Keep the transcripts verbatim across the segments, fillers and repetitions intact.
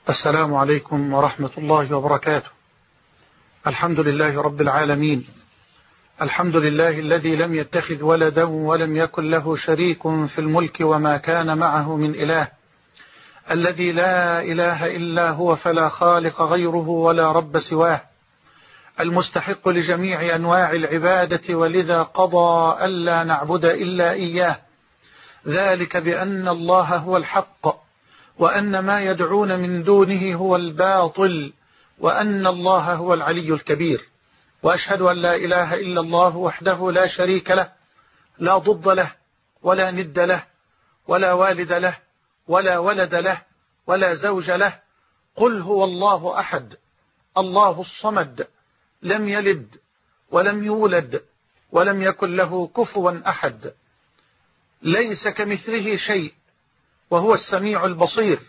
السلام عليكم ورحمة الله وبركاته. الحمد لله رب العالمين، الحمد لله الذي لم يتخذ ولدا ولم يكن له شريك في الملك وما كان معه من إله، الذي لا إله إلا هو فلا خالق غيره ولا رب سواه، المستحق لجميع أنواع العبادة، ولذا قضى ألا نعبد إلا إياه، ذلك بأن الله هو الحق وأن ما يدعون من دونه هو الباطل وأن الله هو العلي الكبير. وأشهد أن لا إله إلا الله وحده لا شريك له، لا ضد له ولا ند له ولا والد له ولا ولد له ولا زوج له. قل هو الله أحد الله الصمد، لم يلد ولم يولد ولم يكن له كفوا أحد، ليس كمثله شيء وهو السميع البصير.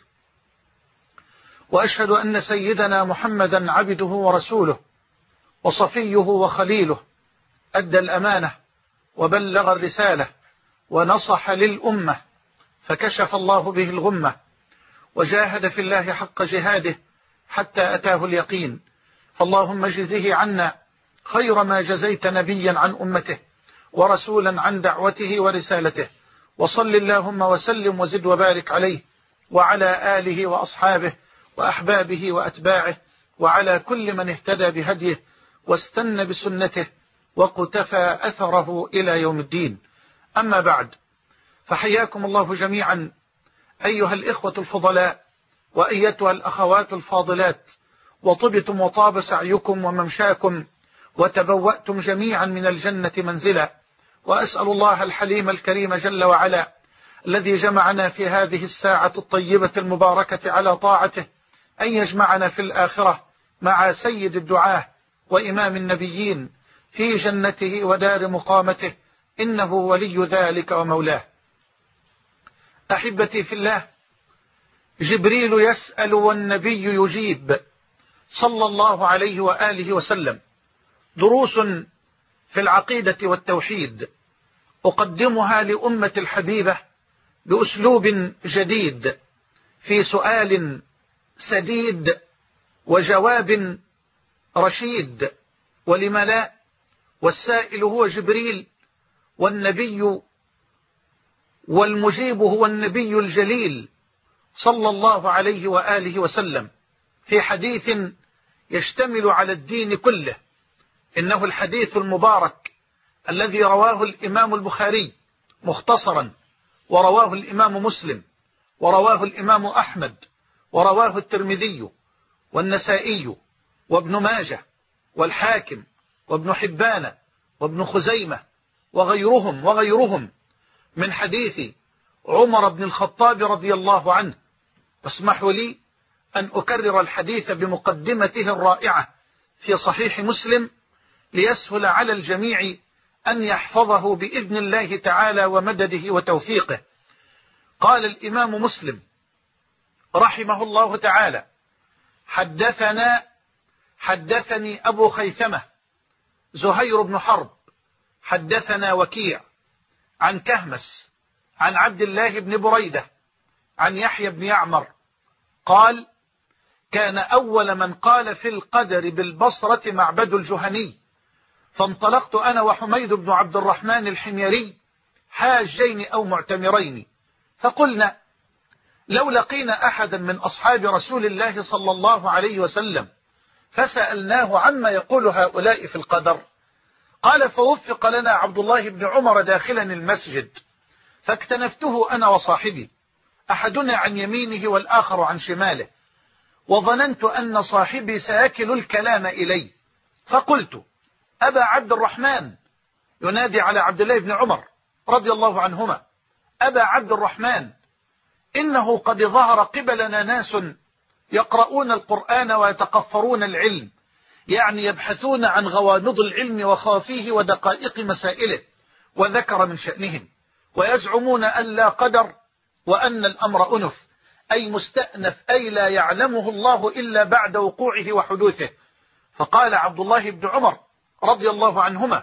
وأشهد أن سيدنا محمدا عبده ورسوله وصفيه وخليله، أدى الأمانة وبلغ الرسالة ونصح للأمة، فكشف الله به الغمة وجاهد في الله حق جهاده حتى أتاه اليقين. فاللهم اجزه عنا خير ما جزيت نبيا عن أمته ورسولا عن دعوته ورسالته، وصل اللهم وسلم وزد وبارك عليه وعلى آله وأصحابه وأحبابه وأتباعه وعلى كل من اهتدى بهديه واستنى بسنته وقتفى أثره إلى يوم الدين. أما بعد، فحياكم الله جميعا أيها الإخوة الفضلاء وأيتها الأخوات الفاضلات، وطبتم وطاب سعيكم وممشاكم وتبوأتم جميعا من الجنة منزلا. وأسأل الله الحليم الكريم جل وعلا الذي جمعنا في هذه الساعة الطيبة المباركة على طاعته أن يجمعنا في الآخرة مع سيد الدعاة وإمام النبيين في جنته ودار مقامته، إنه ولي ذلك ومولاه. أحبتي في الله، جبريل يسأل والنبي يجيب صلى الله عليه وآله وسلم. دروس في العقيدة والتوحيد أقدمها لأمة الحبيبة بأسلوب جديد، في سؤال سديد وجواب رشيد، ولم لا؟ والسائل هو جبريل، والنبي والمجيب هو النبي الجليل صلى الله عليه وآله وسلم، في حديث يشتمل على الدين كله. إنه الحديث المبارك الذي رواه الإمام البخاري مختصرا، ورواه الإمام مسلم، ورواه الإمام أحمد، ورواه الترمذي والنسائي وابن ماجه والحاكم وابن حبان وابن خزيمة وغيرهم وغيرهم، من حديث عمر بن الخطاب رضي الله عنه. اسمحوا لي أن أكرر الحديث بمقدمته الرائعة في صحيح مسلم ليسهل على الجميع أن يحفظه بإذن الله تعالى ومدده وتوفيقه. قال الإمام مسلم رحمه الله تعالى: حدثنا حدثني أبو خيثمة زهير بن حرب حدثنا وكيع عن كهمس عن عبد الله بن بريدة عن يحيى بن يعمر قال: كان أول من قال في القدر بالبصرة معبد الجهني، فانطلقت أنا وحميد بن عبد الرحمن الحميري حاجين أو معتمرين، فقلنا: لو لقينا أحدا من أصحاب رسول الله صلى الله عليه وسلم فسألناه عما يقول هؤلاء في القدر. قال: فوفق لنا عبد الله بن عمر داخلا المسجد، فاكتنفته أنا وصاحبي، أحدنا عن يمينه والآخر عن شماله، وظننت أن صاحبي سيكل الكلام إلي، فقلت: أبا عبد الرحمن، ينادي على عبد الله بن عمر رضي الله عنهما: أبا عبد الرحمن، إنه قد ظهر قبلنا ناس يقرؤون القرآن ويتقفرون العلم، يعني يبحثون عن غوامض العلم وخافيه ودقائق مسائله، وذكر من شأنهم، ويزعمون أن لا قدر وأن الأمر أنف، أي مستأنف، أي لا يعلمه الله إلا بعد وقوعه وحدوثه. فقال عبد الله بن عمر رضي الله عنهما: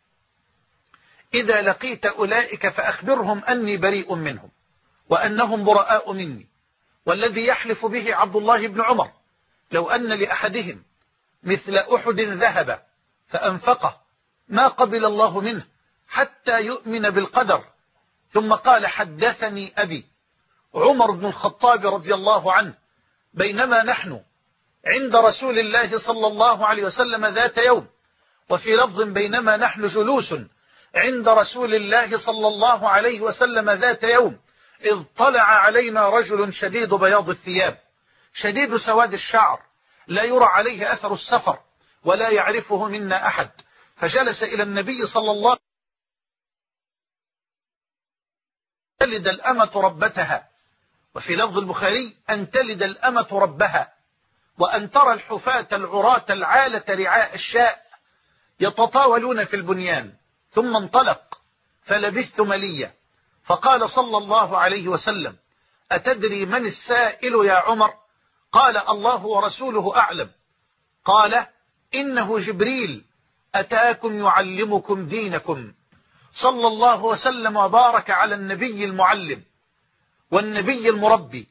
إذا لقيت أولئك فأخبرهم أني بريء منهم وأنهم براء مني، والذي يحلف به عبد الله بن عمر لو أن لأحدهم مثل أحد ذهب فأنفقه ما قبل الله منه حتى يؤمن بالقدر. ثم قال حدثني أبي عمر بن الخطاب رضي الله عنه بينما نحن عند رسول الله صلى الله عليه وسلم ذات يوم، وفي لفظ بينما نحن جلوس عند رسول الله صلى الله عليه وسلم ذات يوم، إذ طلع علينا رجل شديد بياض الثياب شديد سواد الشعر لا يرى عليه أثر السفر ولا يعرفه منا أحد، فجلس إلى النبي صلى الله عليه وسلم تلد الأمة ربتها، وفي لفظ البخاري أن تلد الأمة ربها، وأن ترى الحفاة العراة العالة رعاء الشاء يتطاولون في البنيان. ثم انطلق فلبثت مليا، فقال صلى الله عليه وسلم أتدري من السائل يا عمر؟ قال الله ورسوله أعلم. قال إنه جبريل أتاكم يعلمكم دينكم. صلى الله وسلم وبارك على النبي المعلم والنبي المربي.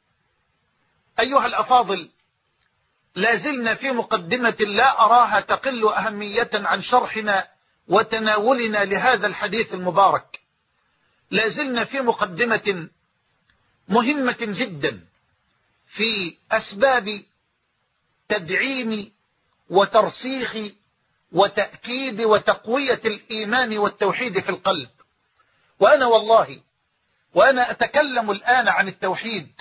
أيها الأفاضل، لازلنا في مقدمة لا أراها تقل أهمية عن شرحنا وتناولنا لهذا الحديث المبارك. لازلنا في مقدمة مهمة جدا في أسباب تدعيم وترسيخ وتأكيد وتقوية الإيمان والتوحيد في القلب. وأنا والله وأنا أتكلم الآن عن التوحيد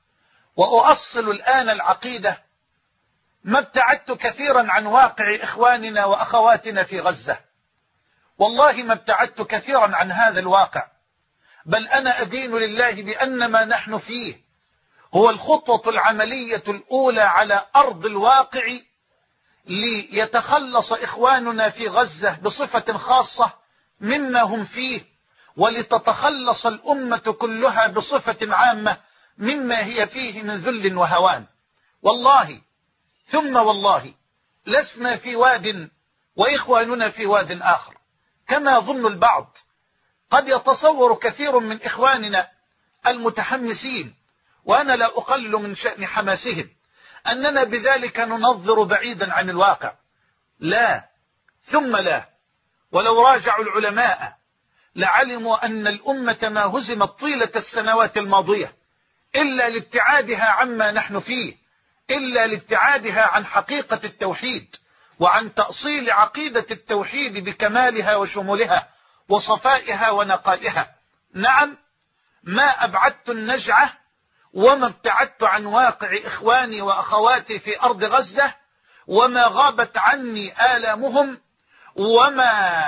وأؤصل الآن العقيدة ما ابتعدت كثيرا عن واقع إخواننا وأخواتنا في غزة، والله ما ابتعدت كثيرا عن هذا الواقع، بل أنا أدين لله بأن ما نحن فيه هو الخطوة العملية الأولى على أرض الواقع ليتخلص إخواننا في غزة بصفة خاصة مما هم فيه، ولتتخلص الأمة كلها بصفة عامة مما هي فيه من ذل وهوان. والله ثم والله لسنا في واد وإخواننا في واد آخر كما ظن البعض. قد يتصور كثير من إخواننا المتحمسين، وأنا لا أقلل من شأن حماسهم، أننا بذلك ننظر بعيدا عن الواقع. لا ثم لا، ولو راجعوا العلماء لعلموا أن الأمة ما هزمت طيلة السنوات الماضية إلا لابتعادها عما نحن فيه، إلا لابتعادها عن حقيقة التوحيد وعن تأصيل عقيدة التوحيد بكمالها وشمولها وصفائها ونقائها. نعم، ما أبعدت النجعة وما ابتعدت عن واقع إخواني وأخواتي في أرض غزة، وما غابت عني آلامهم، وما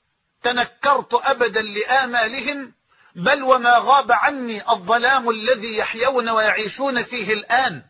تنكرت أبدا لآمالهم، بل وما غاب عني الظلام الذي يحيون ويعيشون فيه الآن،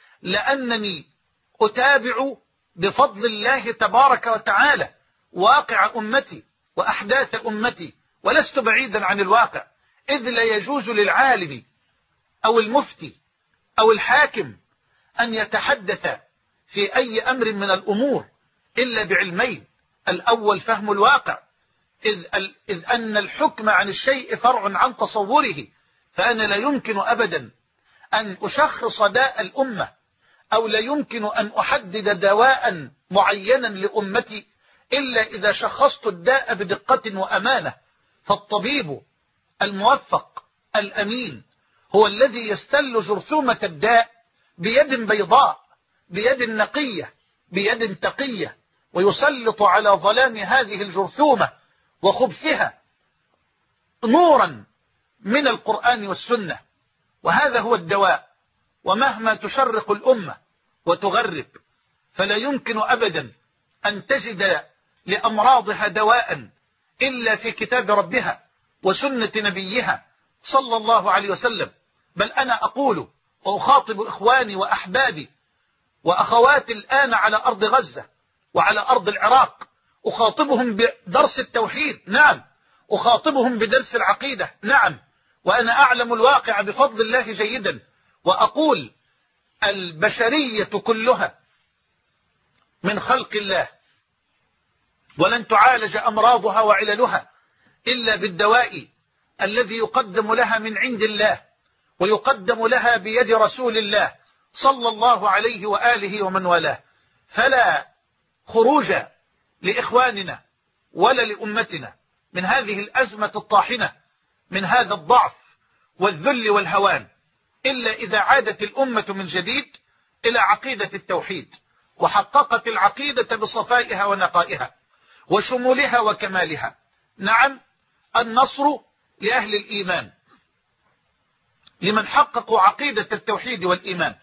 لأنني أتابع بفضل الله تبارك وتعالى واقع أمتي وأحداث أمتي، ولست بعيدا عن الواقع، إذ لا يجوز للعالم أو المفتي أو الحاكم أن يتحدث في أي أمر من الأمور إلا بعلمين: الأول فهم الواقع، إذ, إذ أن الحكم عن الشيء فرع عن تصوره، فأنا لا يمكن أبدا أن أشخص داء الأمة أو لا يمكن أن أحدد دواء معينا لأمتي إلا إذا شخصت الداء بدقة وأمانة. فالطبيب الموفق الأمين هو الذي يستل جرثومة الداء بيد بيضاء، بيد نقية، بيد تقية، ويسلط على ظلام هذه الجرثومة وخبثها نورا من القرآن والسنة، وهذا هو الدواء. ومهما تشرق الأمة وتغرب فلا يمكن أبدا أن تجد لأمراضها دواء إلا في كتاب ربها وسنة نبيها صلى الله عليه وسلم. بل أنا أقول وأخاطب إخواني وأحبابي وأخواتي الآن على أرض غزة وعلى أرض العراق، أخاطبهم بدرس التوحيد، نعم، أخاطبهم بدرس العقيدة، نعم، وأنا أعلم الواقع بفضل الله جيدا، وأقول البشرية كلها من خلق الله، ولن تعالج أمراضها وعللها إلا بالدواء الذي يقدم لها من عند الله، ويقدم لها بيد رسول الله صلى الله عليه وآله ومن والاه. فلا خروج لإخواننا ولا لأمتنا من هذه الأزمة الطاحنة، من هذا الضعف والذل والهوان، إلا إذا عادت الأمة من جديد إلى عقيدة التوحيد، وحققت العقيدة بصفائها ونقائها وشمولها وكمالها. نعم، النصر لأهل الإيمان، لمن حققوا عقيدة التوحيد والإيمان،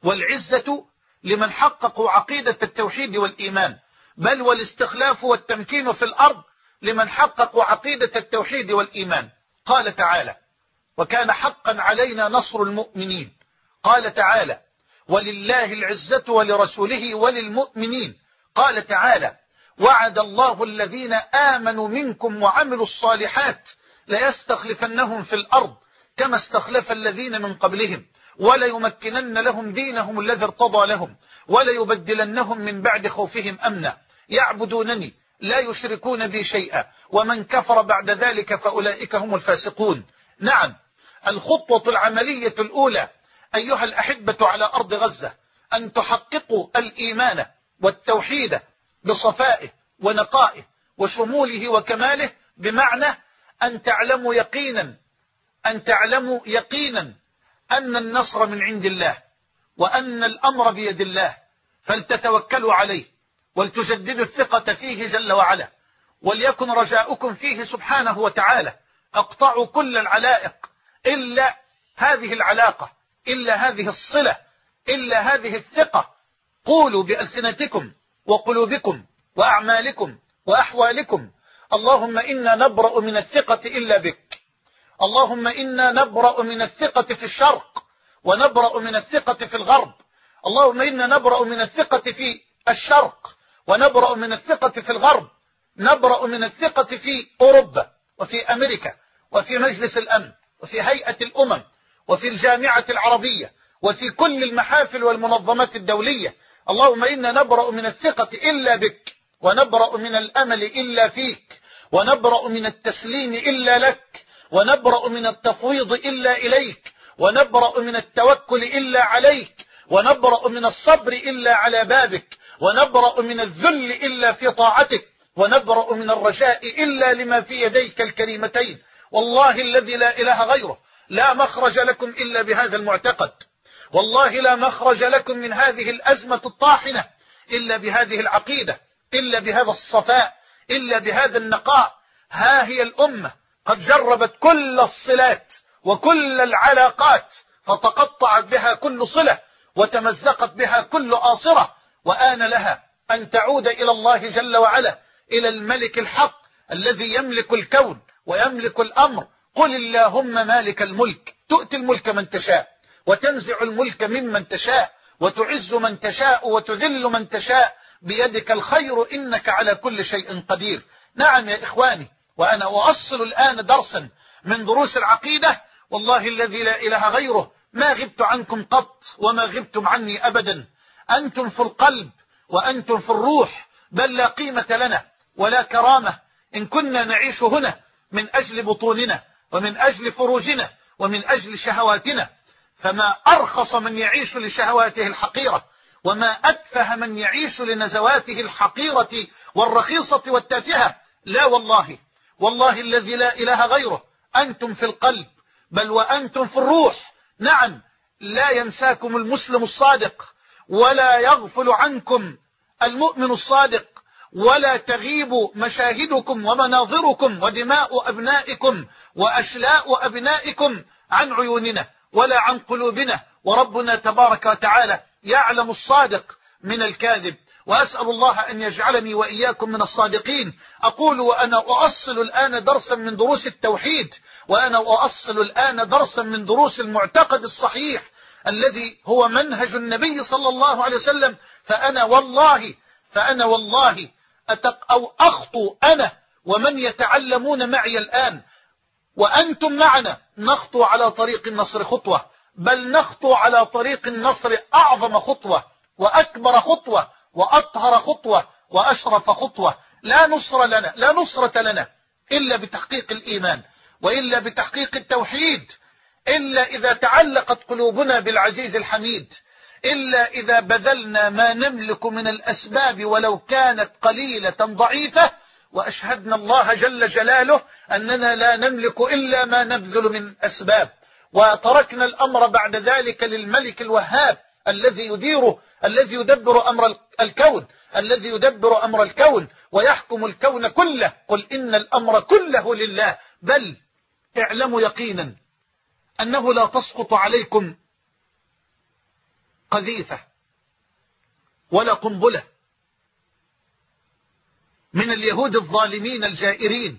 والعزة لمن حققوا عقيدة التوحيد والإيمان، بل والاستخلاف والتمكين في الأرض لمن حققوا عقيدة التوحيد والإيمان. قال تعالى: وكان حقا علينا نصر المؤمنين. قال تعالى: ولله العزة ولرسوله وللمؤمنين. قال تعالى: وعد الله الذين آمنوا منكم وعملوا الصالحات ليستخلفنهم في الأرض كما استخلف الذين من قبلهم وليمكنن لهم دينهم الذي ارتضى لهم وليبدلنهم من بعد خوفهم أمنا يعبدونني لا يشركون بي شيئا ومن كفر بعد ذلك فأولئك هم الفاسقون. نعم، الخطوة العملية الأولى أيها الأحبة على أرض غزة أن تحققوا الإيمان والتوحيد بصفائه ونقائه وشموله وكماله، بمعنى أن تعلموا يقينا أن تعلموا يقينا أن النصر من عند الله وأن الأمر بيد الله، فلتتوكلوا عليه ولتجددوا الثقة فيه جل وعلا، وليكن رجاؤكم فيه سبحانه وتعالى. اقطعوا كل العلائق إلا هذه العلاقة، إلا هذه الصلة، إلا هذه الثقة. قولوا بألسنتكم وقلوبكم وأعمالكم وأحوالكم: اللهم إنا نبرأ من الثقة إلا بك، اللهم إنا نبرأ من الثقة في الشرق ونبرأ من الثقة في الغرب، اللهم إنا نبرأ من الثقة في الشرق ونبرأ من الثقة في الغرب، نبرأ من الثقة في أوروبا وفي أمريكا وفي مجلس الأمن وفي هيئة الأمم وفي الجامعة العربية وفي كل المحافل والمنظمات الدولية. اللهم إنا نبرأ من الثقة إلا بك، ونبرأ من الأمل إلا فيك، ونبرأ من التسليم إلا لك، ونبرأ من التفويض إلا إليك، ونبرأ من التوكل إلا عليك، ونبرأ من الصبر إلا على بابك، ونبرأ من الذل إلا في طاعتك، ونبرأ من الرجاء إلا لما في يديك الكريمتين. والله الذي لا إله غيره لا مخرج لكم إلا بهذا المعتقد، والله لا مخرج لكم من هذه الأزمة الطاحنة إلا بهذه العقيدة، إلا بهذا الصفاء، إلا بهذا النقاء. ها هي الأمة قد جربت كل الصلات وكل العلاقات فتقطعت بها كل صلة وتمزقت بها كل آصرة، وآن لها أن تعود إلى الله جل وعلا، إلى الملك الحق الذي يملك الكون ويملك الأمر. قل اللهم مالك الملك تؤتي الملك من تشاء وتنزع الملك ممن تشاء وتعز من تشاء وتذل من تشاء، بيدك الخير إنك على كل شيء قدير. نعم يا إخواني، وأنا أؤصل الآن درسا من دروس العقيدة، والله الذي لا إله غيره ما غبت عنكم قط وما غبتم عني أبدا. أنتم في القلب وأنتم في الروح، بل لا قيمة لنا ولا كرامة إن كنا نعيش هنا من أجل بطوننا ومن أجل فروجنا ومن أجل شهواتنا. فما أرخص من يعيش لشهواته الحقيرة، وما أتفه من يعيش لنزواته الحقيرة والرخيصة والتافهة. لا والله، والله الذي لا إله غيره أنتم في القلب بل وأنتم في الروح. نعم، لا ينساكم المسلم الصادق ولا يغفل عنكم المؤمن الصادق، ولا تغيب مشاهدكم ومناظركم ودماء أبنائكم وأشلاء أبنائكم عن عيوننا ولا عن قلوبنا، وربنا تبارك وتعالى يعلم الصادق من الكاذب. وأسأل الله أن يجعلني وإياكم من الصادقين. أقول وأنا أؤصل الآن درسا من دروس التوحيد، وأنا أؤصل الآن درسا من دروس المعتقد الصحيح الذي هو منهج النبي صلى الله عليه وسلم. فأنا والله فأنا والله أتق أو أخطو أنا ومن يتعلمون معي الآن وأنتم معنا، نخطو على طريق النصر خطوة، بل نخطو على طريق النصر أعظم خطوة وأكبر خطوة وأطهر خطوة وأشرف خطوة. لا نصر لنا لا نصرة لنا إلا بتحقيق الإيمان، وإلا بتحقيق التوحيد، إلا إذا تعلقت قلوبنا بالعزيز الحميد، إلا إذا بذلنا ما نملك من الأسباب ولو كانت قليلة ضعيفة، وأشهدنا الله جل جلاله أننا لا نملك إلا ما نبذل من أسباب، وتركنا الأمر بعد ذلك للملك الوهاب الذي يديره، الذي يدبر أمر الكون، الذي يدبر أمر الكون ويحكم الكون كله. قل إن الأمر كله لله. بل اعلموا يقينا أنه لا تسقط عليكم قذيفة ولا قنبلة من اليهود الظالمين الجائرين،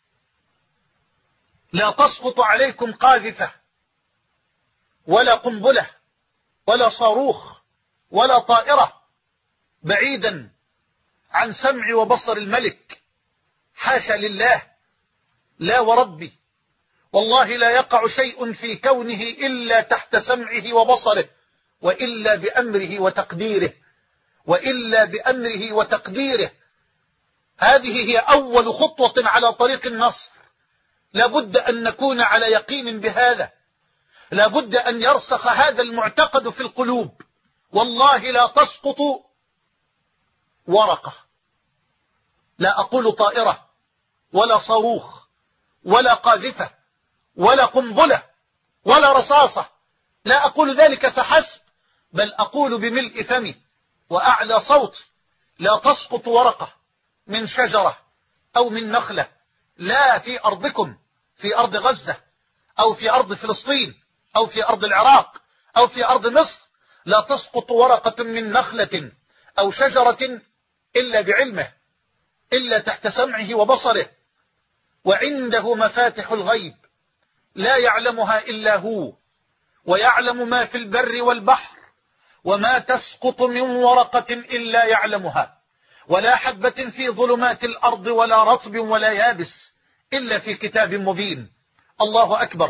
لا تسقط عليكم قاذفة ولا قنبلة ولا صاروخ ولا طائرة بعيدا عن سمع وبصر الملك، حاشا لله، لا وربي، والله لا يقع شيء في كونه إلا تحت سمعه وبصره، وإلا بأمره وتقديره، وإلا بأمره وتقديره. هذه هي أول خطوة على طريق النصر. لابد أن نكون على يقين بهذا، لابد أن يرسخ هذا المعتقد في القلوب. والله لا تسقط ورقة، لا أقول طائرة ولا صاروخ ولا قاذفة ولا قنبلة ولا رصاصة، لا أقول ذلك فحسب، بل أقول بملء فمي وأعلى صوت: لا تسقط ورقة من شجرة أو من نخلة، لا في أرضكم، في أرض غزة أو في أرض فلسطين أو في أرض العراق أو في أرض مصر، لا تسقط ورقة من نخلة أو شجرة إلا بعلمه، إلا تحت سمعه وبصره، وعنده مفاتح الغيب لا يعلمها إلا هو، ويعلم ما في البر والبحر، وما تسقط من ورقة إلا يعلمها، ولا حبة في ظلمات الأرض ولا رطب ولا يابس إلا في كتاب مبين. الله أكبر.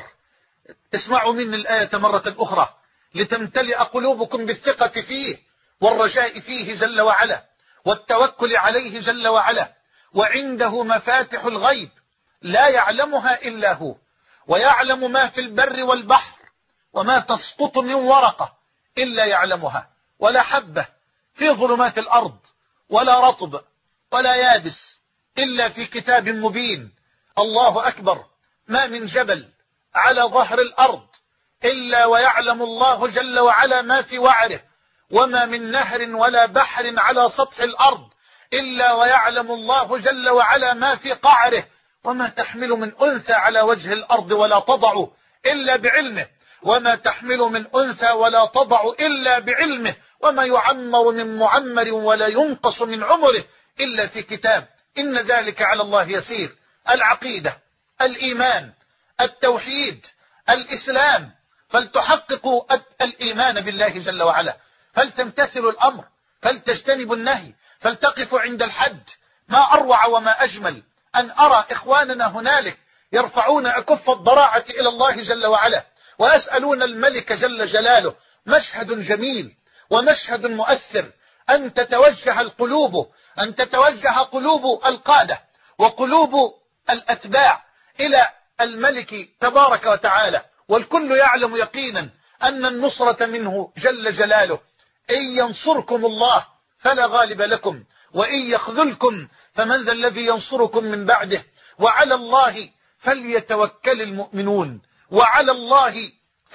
اسمعوا مني الآية مرة أخرى لتمتلئ قلوبكم بالثقة فيه والرجاء فيه جل وعلا والتوكل عليه جل وعلا. وعنده مفاتح الغيب لا يعلمها إلا هو، ويعلم ما في البر والبحر، وما تسقط من ورقة إلا يعلمها، ولا حبة في ظلمات الأرض ولا رطب ولا يابس إلا في كتاب مبين. الله أكبر. ما من جبل على ظهر الأرض إلا ويعلم الله جل وعلا ما في وعره، وما من نهر ولا بحر على سطح الأرض إلا ويعلم الله جل وعلا ما في قعره، وما تحمل من أنثى على وجه الأرض ولا تضع إلا بعلمه، وما تحمل من أنثى ولا تضع إلا بعلمه، وما يعمر من معمر ولا ينقص من عمره إلا في كتاب. إن ذلك على الله يسير. العقيدة، الإيمان، التوحيد، الإسلام، فلتحققوا الإيمان بالله جل وعلا، فلتمتثلوا الأمر، فلتجتنبوا النهي، فلتقفوا عند الحد. ما أروع وما أجمل أن أرى إخواننا هنالك يرفعون أكف الضراعة إلى الله جل وعلا ويسألون الملك جل جلاله. مشهد جميل ومشهد مؤثر، أن تتوجه القلوب، أن تتوجه قلوب القادة وقلوب الأتباع إلى الملك تبارك وتعالى، والكل يعلم يقينا أن النصرة منه جل جلاله. إن ينصركم الله فلا غالب لكم، وإن يخذلكم فمن ذا الذي ينصركم من بعده، وعلى الله فليتوكل المؤمنون، وعلى الله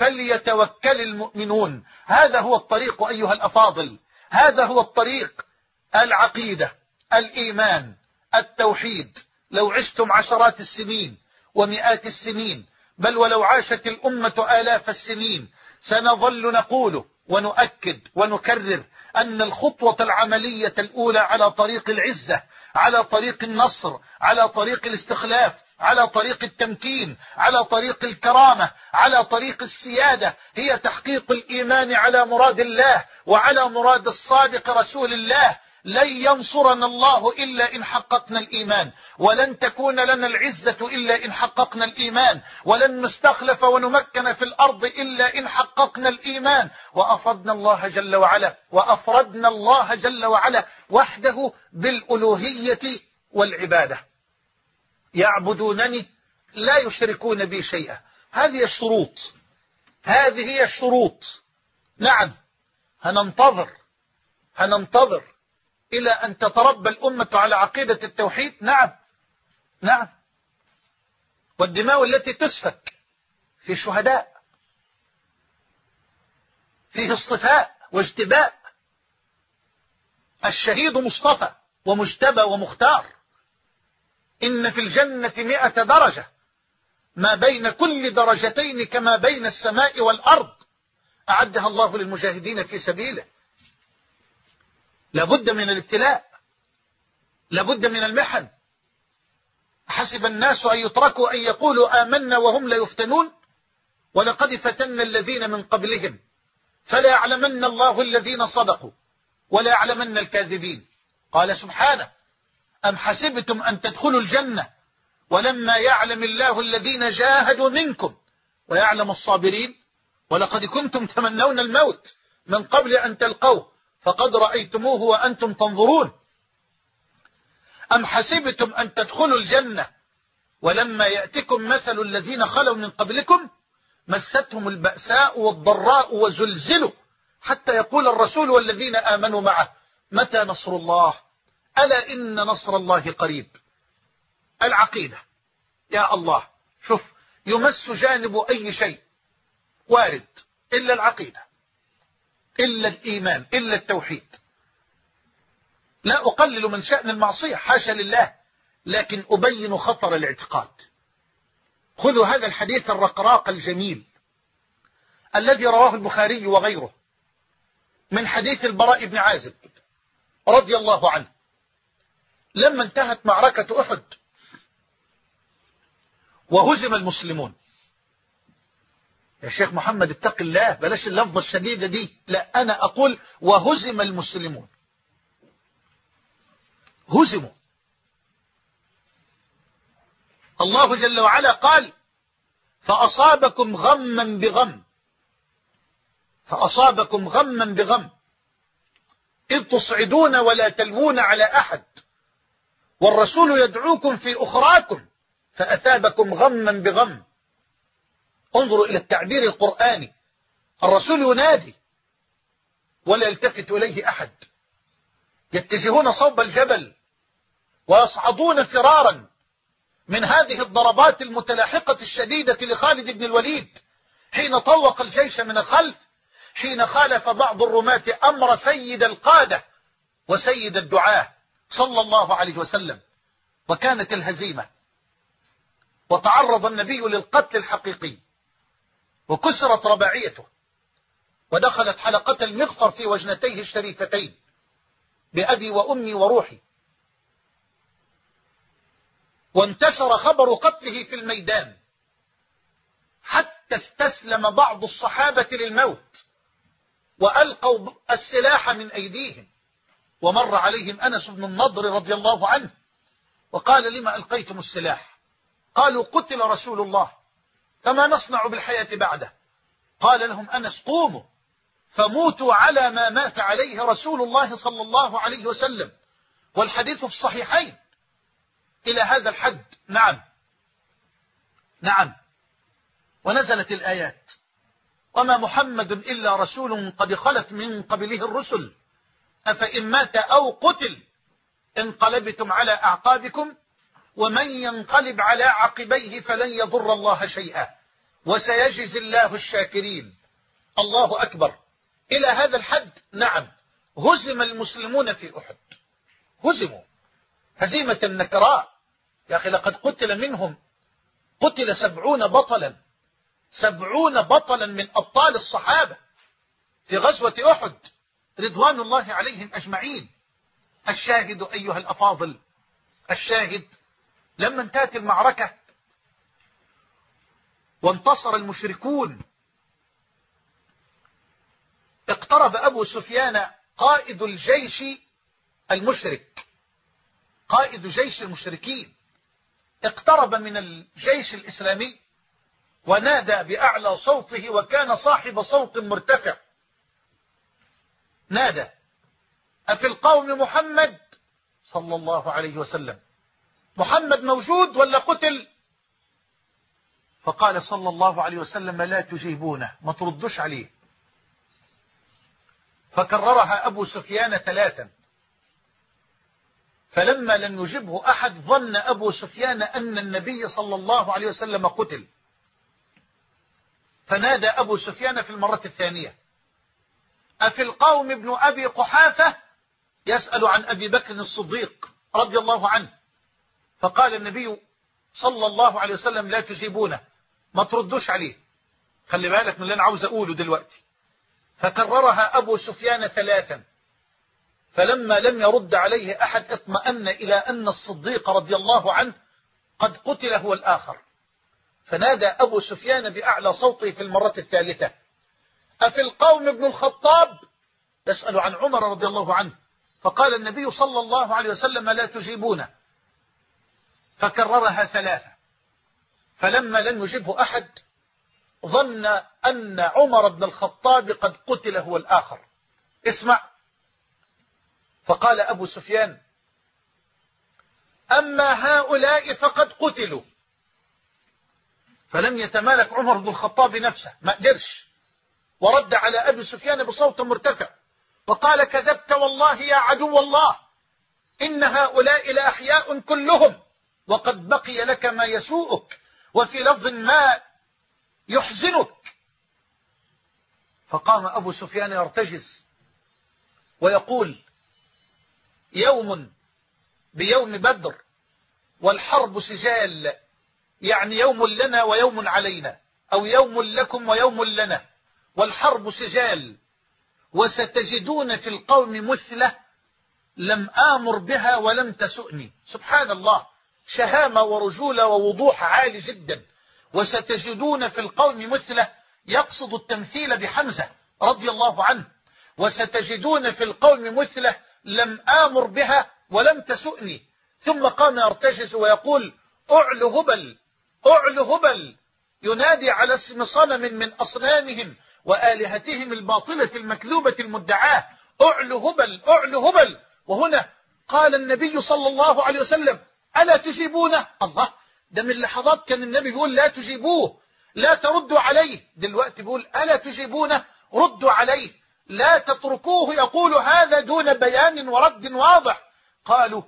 فليتوكل المؤمنون. هذا هو الطريق أيها الأفاضل، هذا هو الطريق. العقيدة، الإيمان، التوحيد. لو عشتم عشرات السنين ومئات السنين، بل ولو عاشت الأمة آلاف السنين، سنظل نقول ونؤكد ونكرر أن الخطوة العملية الأولى على طريق العزة، على طريق النصر، على طريق الاستخلاف، على طريق التمكين، على طريق الكرامة، على طريق السيادة، هي تحقيق الإيمان على مراد الله وعلى مراد الصادق رسول الله. لن ينصرنا الله إلا إن حققنا الإيمان، ولن تكون لنا العزة إلا إن حققنا الإيمان، ولن نستخلف ونمكن في الأرض إلا إن حققنا الإيمان. وأفردنا الله جل وعلا وأفردنا الله جل وعلا وحده بالألوهية والعبادة. يعبدونني لا يشركون بي شيئا. هذه الشروط هذه هي الشروط. نعم، هننتظر هننتظر إلى أن تتربى الأمة على عقيدة التوحيد. نعم نعم. والدماء التي تسفك في شهداء، فيه اصطفاء واجتباء. الشهيد مصطفى ومجتبى ومختار. إن في الجنة مئة درجة، ما بين كل درجتين كما بين السماء والأرض، أعدها الله للمجاهدين في سبيله. لابد من الابتلاء، لابد من المحن. حسب الناس أن يتركوا أن يقولوا آمنا وهم لا يفتنون، ولقد فتنا الذين من قبلهم فلا يعلمن الله الذين صدقوا ولا يعلمن الكاذبين. قال سبحانه: أم حسبتم أن تدخلوا الجنة ولما يعلم الله الذين جاهدوا منكم ويعلم الصابرين، ولقد كنتم تمنون الموت من قبل أن تلقوه فقد رأيتموه وأنتم تنظرون. أم حسبتم أن تدخلوا الجنة ولما يأتكم مثل الذين خلوا من قبلكم مستهم البأساء والضراء وزلزلوا حتى يقول الرسول والذين آمنوا معه متى نصر الله ألا إن نصر الله قريب. العقيدة يا الله، شوف، يمس جانب أي شيء وارد إلا العقيدة، إلا الإيمان، إلا التوحيد. لا أقلل من شأن المعصية، حاشا لله، لكن أبين خطر الاعتقاد. خذوا هذا الحديث الرقراق الجميل الذي رواه البخاري وغيره من حديث البراء بن عازب رضي الله عنه. لما انتهت معركة أحد وهزم المسلمون، يا شيخ محمد اتق الله، بلاش اللفظة الشديدة دي، لا، أنا أقول وهزم المسلمون. هزموا. الله جل وعلا قال: فأصابكم غما بغم، فأصابكم غما بغم إذ تصعدون ولا تلوون على أحد والرسول يدعوكم في أخراكم فأثابكم غما بغم. انظروا إلى التعبير القرآني، الرسول ينادي ولا يلتفت إليه أحد، يتجهون صوب الجبل ويصعدون فرارا من هذه الضربات المتلاحقة الشديدة لخالد بن الوليد حين طوق الجيش من الخلف، حين خالف بعض الرماة أمر سيد القادة وسيد الدعاة صلى الله عليه وسلم، وكانت الهزيمة، وتعرض النبي للقتل الحقيقي، وكسرت رباعيته، ودخلت حلقة المغفر في وجنتيه الشريفتين بأبي وأمي وروحي، وانتشر خبر قتله في الميدان حتى استسلم بعض الصحابة للموت وألقوا السلاح من أيديهم. ومر عليهم أنس بن النضر رضي الله عنه وقال: لما ألقيتم السلاح؟ قالوا: قتل رسول الله فما نصنع بالحياة بعده. قال لهم أنس: قوموا فموتوا على ما مات عليه رسول الله صلى الله عليه وسلم. والحديث في الصحيحين إلى هذا الحد. نعم نعم. ونزلت الآيات: وما محمد إلا رسول قد خلت من قبله الرسل أفإن مات أو قتل انقلبتم على أعقابكم ومن ينقلب على عقبيه فلن يضر الله شيئا وسيجزي الله الشاكرين. الله أكبر. إلى هذا الحد. نعم، هزم المسلمون في أحد، هزموا هزيمة نكراء. يا أخي لقد قتل منهم، قتل سبعون بطلا، سبعون بطلا من أبطال الصحابة في غزوة أحد رضوان الله عليهم أجمعين. الشاهد أيها الأفاضل، الشاهد لما انتهت المعركة وانتصر المشركون، اقترب أبو سفيان قائد الجيش المشرك، قائد جيش المشركين، اقترب من الجيش الإسلامي ونادى بأعلى صوته، وكان صاحب صوت مرتفع، نادى: أفي القوم محمد صلى الله عليه وسلم؟ محمد موجود ولا قتل؟ فقال صلى الله عليه وسلم لا تجيبونه، ما تردوش عليه. فكررها أبو سفيان ثلاثا، فلما لم يجبه أحد ظن أبو سفيان أن النبي صلى الله عليه وسلم قتل، فنادى أبو سفيان في المرة الثانية أفي القوم ابن أبي قحافة؟ يسأل عن أبي بكر الصديق رضي الله عنه. فقال النبي صلى الله عليه وسلم لا تجيبونه، ما تردوش عليه. خلي بالك من اللي أنا عاوز أقوله دلوقتي. فكررها أبو سفيان ثلاثا، فلما لم يرد عليه أحد اطمأن إلى أن الصديق رضي الله عنه قد قتل هو الآخر. فنادى أبو سفيان بأعلى صوته في المرة الثالثة أفي القوم ابن الخطاب؟ يسأل عن عمر رضي الله عنه. فقال النبي صلى الله عليه وسلم لا تجيبونه، فكررها ثلاثة، فلما لم يجبه أحد ظن أن عمر بن الخطاب قد قتل هو الآخر. اسمع. فقال أبو سفيان أما هؤلاء فقد قتلوا. فلم يتمالك عمر بن الخطاب نفسه، ما قدرش، ورد على أبي سفيان بصوت مرتفع وقال كذبت والله يا عدو الله، إن هؤلاء لأحياء كلهم، وقد بقي لك ما يسوءك، وفي لفظ ما يحزنك. فقام أبو سفيان يرتجز ويقول يوم بيوم بدر والحرب سجال، يعني يوم لنا ويوم علينا، أو يوم لكم ويوم لنا، والحرب سجال، وستجدون في القوم مثلة لم آمر بها ولم تسؤني. سبحان الله، شهامة ورجولة ووضوح عالي جدا. وستجدون في القوم مثلة، يقصد التمثيل بحمزة رضي الله عنه. وستجدون في القوم مثلة لم آمر بها ولم تسؤني. ثم قام يرتجز ويقول أعل هبل أعل هبل، ينادي على اسم صنم من أصنامهم وآلهتهم الباطلة المكذوبة المدعاة. أعل هبل أعل هبل. وهنا قال النبي صلى الله عليه وسلم ألا تجيبونه؟ الله، ده من لحظات كان النبي بيقول لا تجيبوه، لا تردوا عليه. دلوقتي بيقول ألا تجيبونه، ردوا عليه، لا تتركوه يقول هذا دون بيان ورد واضح. قالوا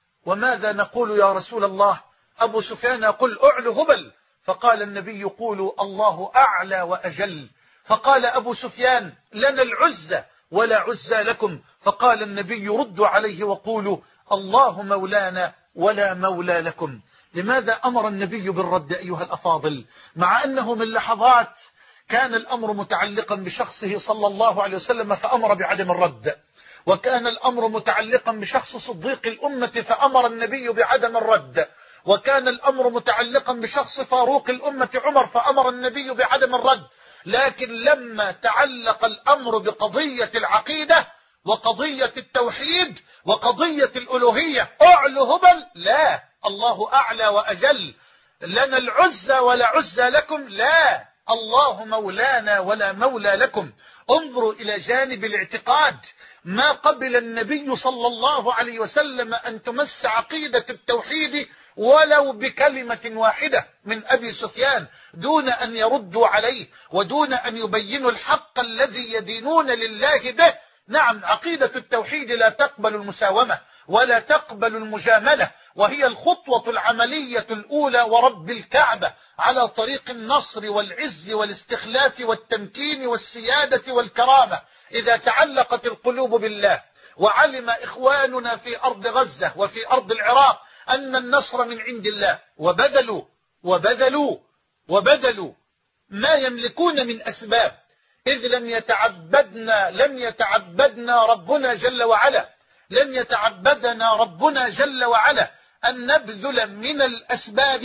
وماذا نقول يا رسول الله؟ أبو سفيان يقول أعل هبل. فقال النبي قولوا الله أعلى وأجل. فقال أبو سفيان لنا العزة ولا عزة لكم. فقال النبي ردوا عليه وقولوا الله مولانا ولا مولى لكم. لماذا أمر النبي بالرد أيها الأفاضل؟ مع أنه من لحظات كان الأمر متعلقا بشخصه صلى الله عليه وسلم فأمر بعدم الرد، وكان الأمر متعلقا بشخص صديق الأمة فأمر النبي بعدم الرد، وكان الأمر متعلقا بشخص فاروق الأمة عمر فأمر النبي بعدم الرد. لكن لما تعلق الأمر بقضية العقيدة وقضية التوحيد وقضية الألوهية أعل هبل، لا، الله أعلى وأجل. لنا العزة ولا عزة لكم، لا، الله مولانا ولا مولى لكم. انظروا إلى جانب الاعتقاد. ما قبل النبي صلى الله عليه وسلم أن تمس عقيدة التوحيد ولو بكلمة واحدة من أبي سفيان دون أن يردوا عليه ودون أن يبينوا الحق الذي يدينون لله به. نعم، عقيدة التوحيد لا تقبل المساومة ولا تقبل المجاملة، وهي الخطوة العملية الأولى ورب الكعبة على طريق النصر والعز والاستخلاف والتمكين والسيادة والكرامة. إذا تعلقت القلوب بالله وعلم إخواننا في أرض غزة وفي أرض العراق أن النصر من عند الله وبذلوا وبذلوا وبذلوا ما يملكون من أسباب، إذ لم يتعبدنا لم يتعبدنا ربنا جل وعلا لم يتعبدنا ربنا جل وعلا أن نبذل من الأسباب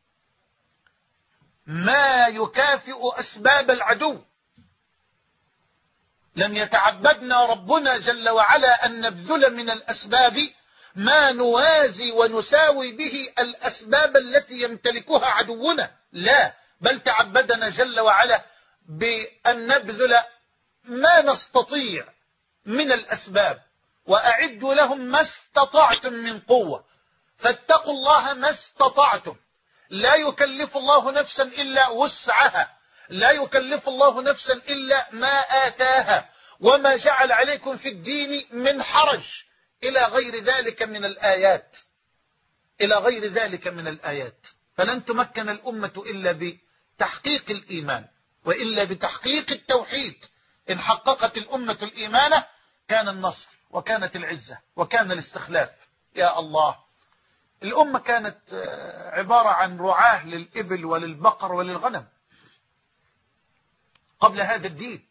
ما يكافئ أسباب العدو. لم يتعبدنا ربنا جل وعلا أن نبذل من الأسباب ما نوازي ونساوي به الأسباب التي يمتلكها عدونا، لا، بل تعبدنا جل وعلا بأن نبذل ما نستطيع من الأسباب. وأعدوا لهم ما استطعتم من قوة، فاتقوا الله ما استطعتم. لا يكلف الله نفسا إلا وسعها، لا يكلف الله نفسا إلا ما آتاها، وما جعل عليكم في الدين من حرج، إلى غير ذلك من الآيات، إلى غير ذلك من الآيات. فلن تمكن الأمة إلا بتحقيق الإيمان، وإلا بتحقيق التوحيد. إن حققت الأمة الإيمان كان النصر وكانت العزة وكان الاستخلاف. يا الله، الأمة كانت عبارة عن رعاة للإبل وللبقر وللغنم قبل هذا الدين،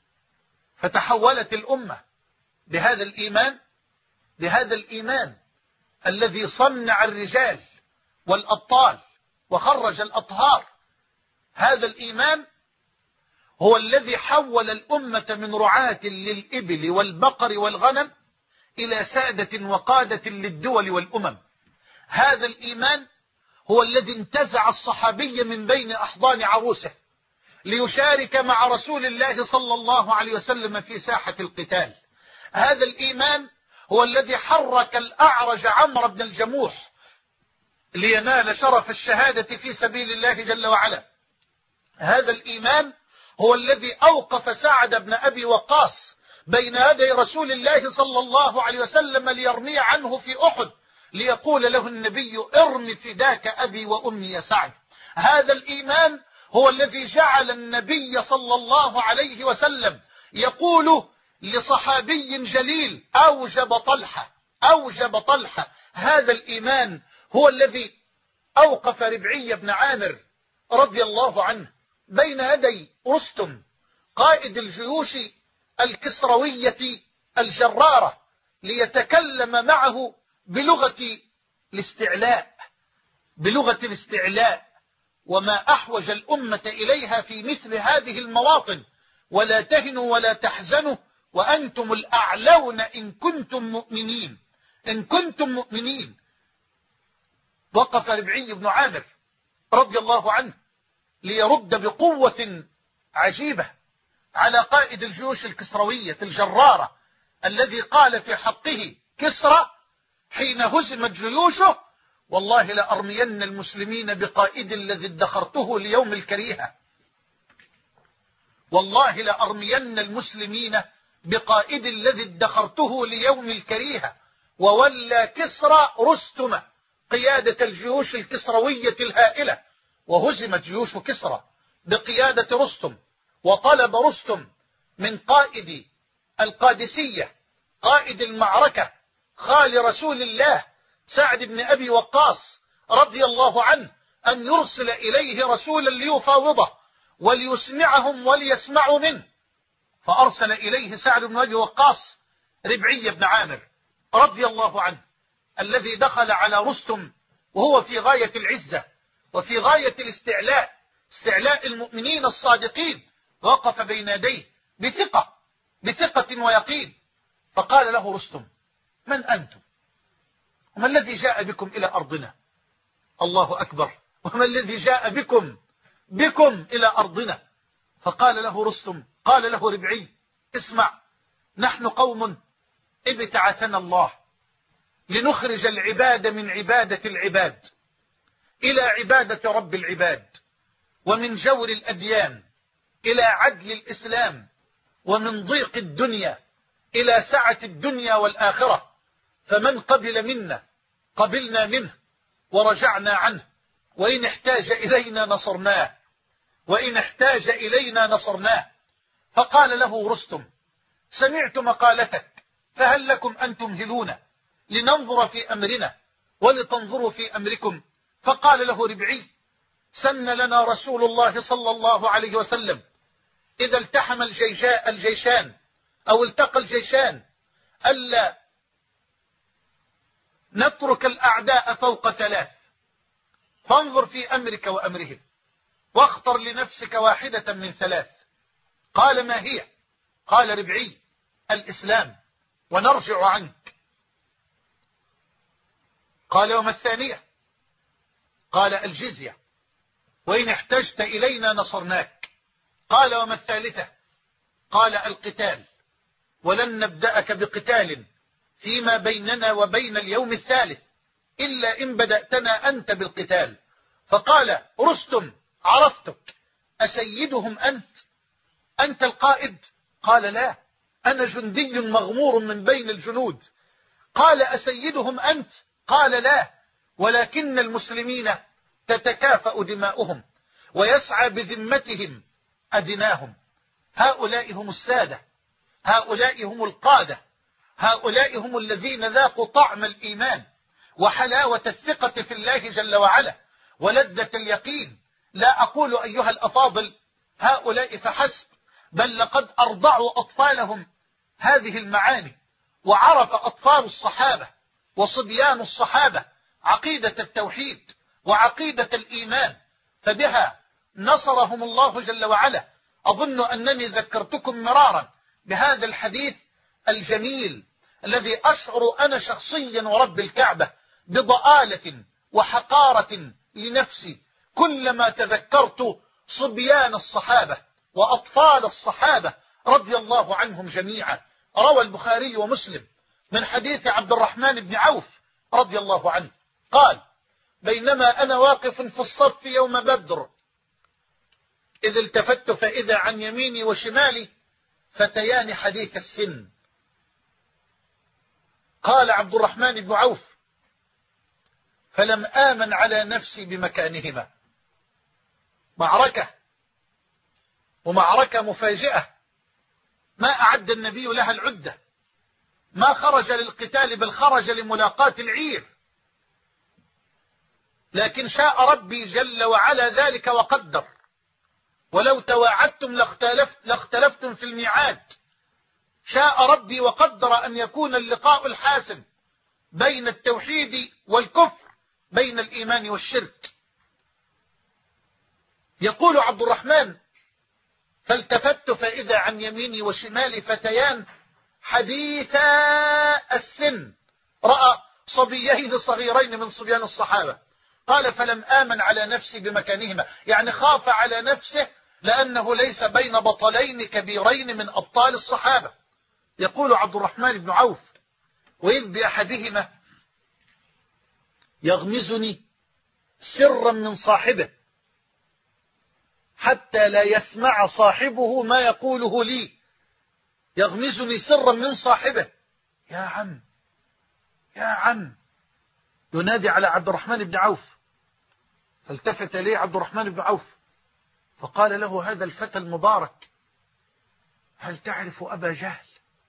فتحولت الأمة بهذا الإيمان، بهذا الإيمان الذي صنع الرجال والأبطال وخرج الأطهار. هذا الإيمان هو الذي حول الأمة من رعاة للإبل والبقر والغنم إلى سادة وقادة للدول والأمم. هذا الإيمان هو الذي انتزع الصحابي من بين أحضان عروسه ليشارك مع رسول الله صلى الله عليه وسلم في ساحة القتال. هذا الإيمان هو الذي حرك الأعرج عمرو بن الجموح لينال شرف الشهادة في سبيل الله جل وعلا. هذا الإيمان هو الذي أوقف سعد بن أبي وقاص بين يدي رسول الله صلى الله عليه وسلم ليرمي عنه في أحد، ليقول له النبي: ارم فداك أبي وأمي يا سعد. هذا الإيمان هو الذي جعل النبي صلى الله عليه وسلم يقول لصحابي جليل: أوجب طلحة، أوجب طلحة. هذا الإيمان هو الذي أوقف ربعي بن عامر رضي الله عنه بين يدي رستم قائد الجيوش الكسروية الجرارة ليتكلم معه بلغة الاستعلاء، بلغة الاستعلاء. وما أحوج الأمة إليها في مثل هذه المواطن: ولا تهنوا ولا تحزنوا وأنتم الأعلون إن كنتم مؤمنين، إن كنتم مؤمنين. وقف ربعي بن عامر رضي الله عنه ليرد بقوة عجيبة على قائد الجيوش الكسروية الجرارة الذي قال في حقه كسرى حين هزمت جيوشه: والله لأرمين المسلمين بقائد الذي ادخرته ليوم الكريهة، والله لأرمين المسلمين بقائد الذي ادخرته ليوم الكريهة. وولى كسرى رستم قيادة الجيوش الكسروية الهائلة، وهزمت جيوش كسرى بقيادة رستم. وطلب رستم من قائد القادسية قائد المعركة خال رسول الله سعد بن أبي وقاص رضي الله عنه أن يرسل إليه رسولا ليفاوضه وليسمعهم وليسمعوا منه. فأرسل إليه سعد بن أبي وقاص ربعي بن عامر رضي الله عنه الذي دخل على رستم وهو في غاية العزة وفي غاية الاستعلاء، استعلاء المؤمنين الصادقين. وقف بين يديه بثقة بثقة ويقين، فقال له رستم: من أنتم؟ وما الذي جاء بكم إلى أرضنا؟ الله أكبر! وما الذي جاء بكم بكم إلى أرضنا؟ فقال له رستم، قال له ربعي: اسمع، نحن قوم ابتعثنا الله لنخرج العباد من عبادة العباد إلى عبادة رب العباد، ومن جور الأديان إلى عدل الإسلام، ومن ضيق الدنيا إلى سعة الدنيا والآخرة. فمن قبل منا قبلنا منه ورجعنا عنه، وإن احتاج إلينا نصرناه، وإن احتاج إلينا نصرناه. فقال له رستم: سمعت مقالتك، فهل لكم أن تمهلون لننظر في أمرنا ولتنظروا في أمركم؟ فقال له ربعي: سن لنا رسول الله صلى الله عليه وسلم إذا التحم الجيشان أو التقى الجيشان ألا نترك الأعداء فوق ثلاث، فانظر في أمرك وأمرهم واختر لنفسك واحدة من ثلاث. قال: ما هي؟ قال ربعي: الإسلام ونرجع عنك. قال: وما الثانية؟ قال: الجزية، وإن احتجت إلينا نصرناك. قال: وما الثالثة؟ قال: القتال، ولن نبدأك بقتال فيما بيننا وبين اليوم الثالث إلا إن بدأتنا أنت بالقتال. فقال رستم عرفتك، أسيدهم أنت؟ أنت القائد؟ قال لا، أنا جندي مغمور من بين الجنود. قال أسيدهم أنت؟ قال لا، ولكن المسلمين تتكافأ دماؤهم ويسعى بذمتهم أدناهم. هؤلاء هم السادة، هؤلاء هم القادة، هؤلاء هم الذين ذاقوا طعم الإيمان وحلاوة الثقة في الله جل وعلا ولذة اليقين. لا أقول أيها الأفاضل هؤلاء فحسب، بل لقد أرضعوا أطفالهم هذه المعاني، وعرف أطفال الصحابة وصبيان الصحابة عقيدة التوحيد وعقيدة الإيمان، فبها نصرهم الله جل وعلا. أظن أنني ذكرتكم مرارا بهذا الحديث الجميل الذي أشعر أنا شخصيا ورب الكعبة بضآلة وحقارة لنفسي كلما تذكرت صبيان الصحابة وأطفال الصحابة رضي الله عنهم جميعا. روى البخاري ومسلم من حديث عبد الرحمن بن عوف رضي الله عنه قال: بينما أنا واقف في الصف يوم بدر إذ التفت فإذا عن يميني وشمالي فتيان حديث السن. قال عبد الرحمن بن عوف: فلم آمن على نفسي بمكانهما. معركة، ومعركة مفاجئة ما أعد النبي لها العدة، ما خرج للقتال بل خرج لملاقاة العير، لكن شاء ربي جل وعلا ذلك وقدر. ولو تواعدتم لاختلفت لاختلفتم في الميعاد. شاء ربي وقدر أن يكون اللقاء الحاسم بين التوحيد والكفر، بين الإيمان والشرك. يقول عبد الرحمن: فالتفت فإذا عن يميني وشمالي فتيان حديثا السن، رأى صبيين صغيرين من صبيان الصحابة. قال: فلم آمن على نفسي بمكانهما، يعني خاف على نفسه لأنه ليس بين بطلين كبيرين من أبطال الصحابة. يقول عبد الرحمن بن عوف: وإذ بأحدهما يغمزني سرا من صاحبه حتى لا يسمع صاحبه ما يقوله لي. يغمزني سرا من صاحبه، يا عم يا عم، ينادي على عبد الرحمن بن عوف. فالتفت إليه عبد الرحمن بن عوف فقال له هذا الفتى المبارك: هل تعرف أبا جهل؟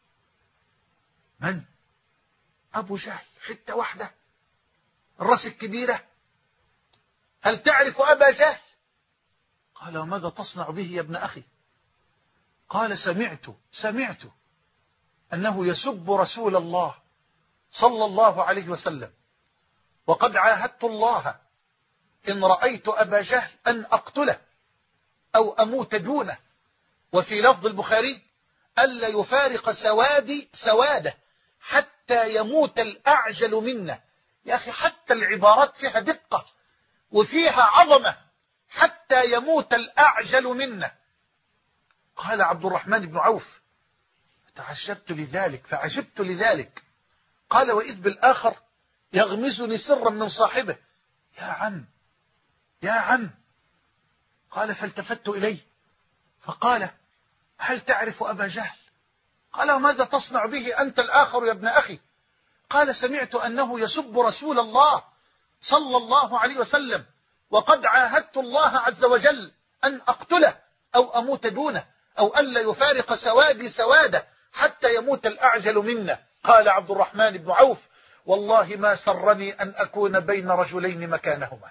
من؟ أبو جهل، حتة واحدة، الرأس الكبيرة. هل تعرف أبا جهل؟ قال: وماذا تصنع به يا ابن أخي؟ قال: سمعت سمعت أنه يسب رسول الله صلى الله عليه وسلم، وقد عاهدت الله إن رأيت أبا جهل أن أقتله أو أموت دونه. وفي لفظ البخاري: ألا يفارق سوادي سواده حتى يموت الأعجل منا. يا أخي حتى العبارات فيها دقة وفيها عظمة، حتى يموت الأعجل منا. قال عبد الرحمن بن عوف: تعجبت لذلك فعجبت لذلك. قال: وإذ بالآخر يغمزني سرا من صاحبه. يا عم يا عم. قال: فالتفت إليه فقال: هل تعرف أبا جهل؟ قال: وماذا تصنع به أنت الآخر يا ابن أخي؟ قال: سمعت أنه يسب رسول الله صلى الله عليه وسلم، وقد عاهدت الله عز وجل أن أقتله أو أموت دونه، أو ألا يفارق سوادي سواده حتى يموت الأعجل منا. قال عبد الرحمن بن عوف: والله ما سرني أن أكون بين رجلين مكانهما.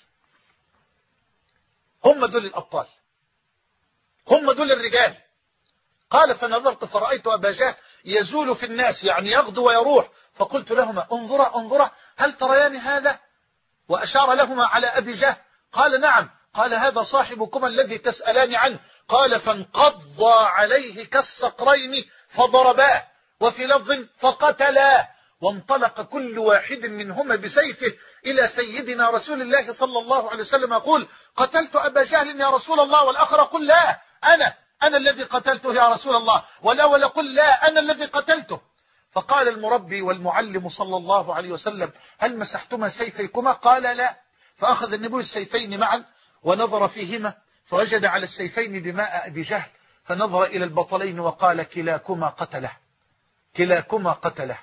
هم دول الأبطال، هم دول الرجال. قال: فنظرت فرأيت أبا جهل يزول في الناس، يعني يغدو ويروح، فقلت لهما: انظرا انظرا هل تريان هذا؟ وأشار لهما على أبي جهل. قال: نعم. قال: هذا صاحبكما الذي تسألان عنه. قال: فانقضى عليه كالصقرين فضرباه، وفي لفظ فقتلاه، وانطلق كل واحد منهما بسيفه إلى سيدنا رسول الله صلى الله عليه وسلم يقول: قتلت أبا جهل يا رسول الله. والآخر يقول: لا، أنا أنا الذي قتلته يا رسول الله. والأول يقول: لا، أنا الذي قتلته. فقال المربي والمعلم صلى الله عليه وسلم: هل مسحتما سيفيكما؟ قال: لا. فأخذ النبي السيفين معا ونظر فيهما فوجد على السيفين دماء أبي جهل، فنظر إلى البطلين وقال كلاكما قتله، كلاكما قتله.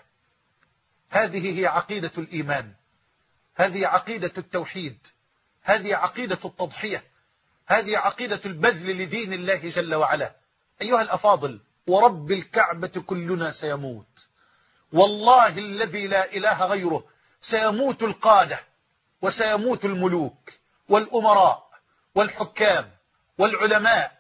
هذه هي عقيدة الإيمان، هذه عقيدة التوحيد، هذه عقيدة التضحية، هذه عقيدة البذل لدين الله جل وعلا. أيها الأفاضل، ورب الكعبة كلنا سيموت، والله الذي لا إله غيره، سيموت القادة وسيموت الملوك والأمراء والحكام والعلماء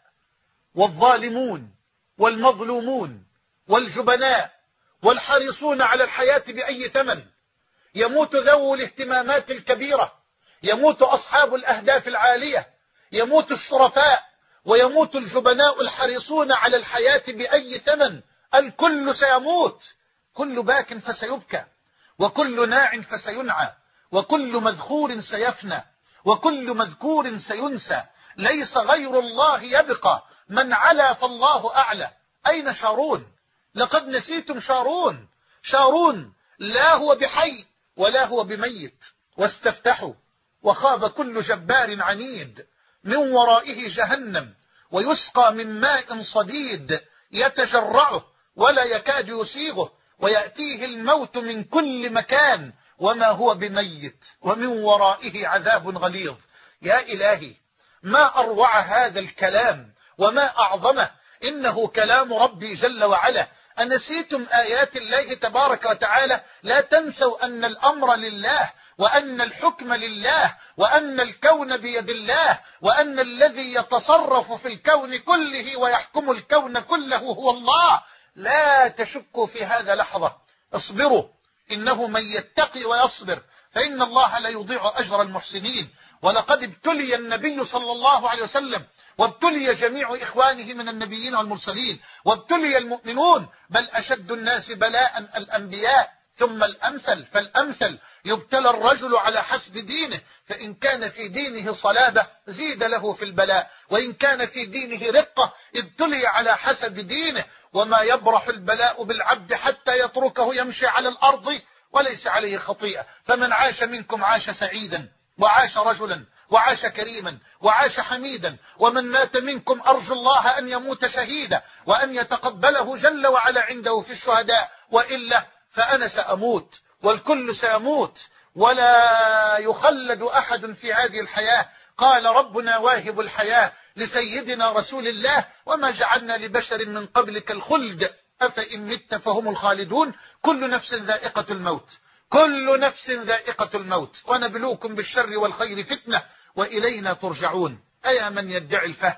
والظالمون والمظلومون والجبناء والحريصون على الحياة بأي ثمن. يموت ذو الاهتمامات الكبيرة، يموت أصحاب الأهداف العالية، يموت الشرفاء، ويموت الجبناء الحريصون على الحياة بأي ثمن. الكل سيموت، كل باك فسيبكى، وكل ناع فسينعى، وكل مذخور سيفنى، وكل مذكور سينسى. ليس غير الله يبقى، من علا فالله أعلى. أين شارون؟ لقد نسيتم شارون. شارون لا هو بحي ولا هو بميت. واستفتحوا وخاب كل جبار عنيد، من ورائه جهنم ويسقى من ماء صديد، يتجرعه ولا يكاد يسيغه، ويأتيه الموت من كل مكان وما هو بميت، ومن ورائه عذاب غليظ. يا إلهي، ما أروع هذا الكلام وما أعظمه، إنه كلام ربي جل وعلا. أنسيتم آيات الله تبارك وتعالى؟ لا تنسوا أن الأمر لله، وأن الحكم لله، وأن الكون بيد الله، وأن الذي يتصرف في الكون كله ويحكم الكون كله هو الله. لا تشكوا في هذا لحظة. اصبروا، إنه من يتقي ويصبر فإن الله لا يضيع أجر المحسنين. ولقد ابتلي النبي صلى الله عليه وسلم، وابتلي جميع إخوانه من النبيين والمرسلين، وابتلي المؤمنون، بل أشد الناس بلاء الأنبياء ثم الأمثل فالأمثل. يبتلى الرجل على حسب دينه، فإن كان في دينه صلابة زيد له في البلاء، وإن كان في دينه رقة ابتلي على حسب دينه. وما يبرح البلاء بالعبد حتى يتركه يمشي على الأرض وليس عليه خطيئة. فمن عاش منكم عاش سعيدا، وعاش رجلا، وعاش كريما، وعاش حميدا. ومن مات منكم أرجو الله أن يموت شهيدا، وأن يتقبله جل وعلا عنده في الشهداء، وإلا فأنا سأموت، والكل سيموت، ولا يخلد أحد في هذه الحياة. قال ربنا واهب الحياة لسيدنا رسول الله: وما جعلنا لبشر من قبلك الخلد أفإن مت فهم الخالدون. كل نفس ذائقة الموت، كل نفس ذائقة الموت، ونبلوكم بالشر والخير فتنة وإلينا ترجعون. أيا من يدعي الفهم،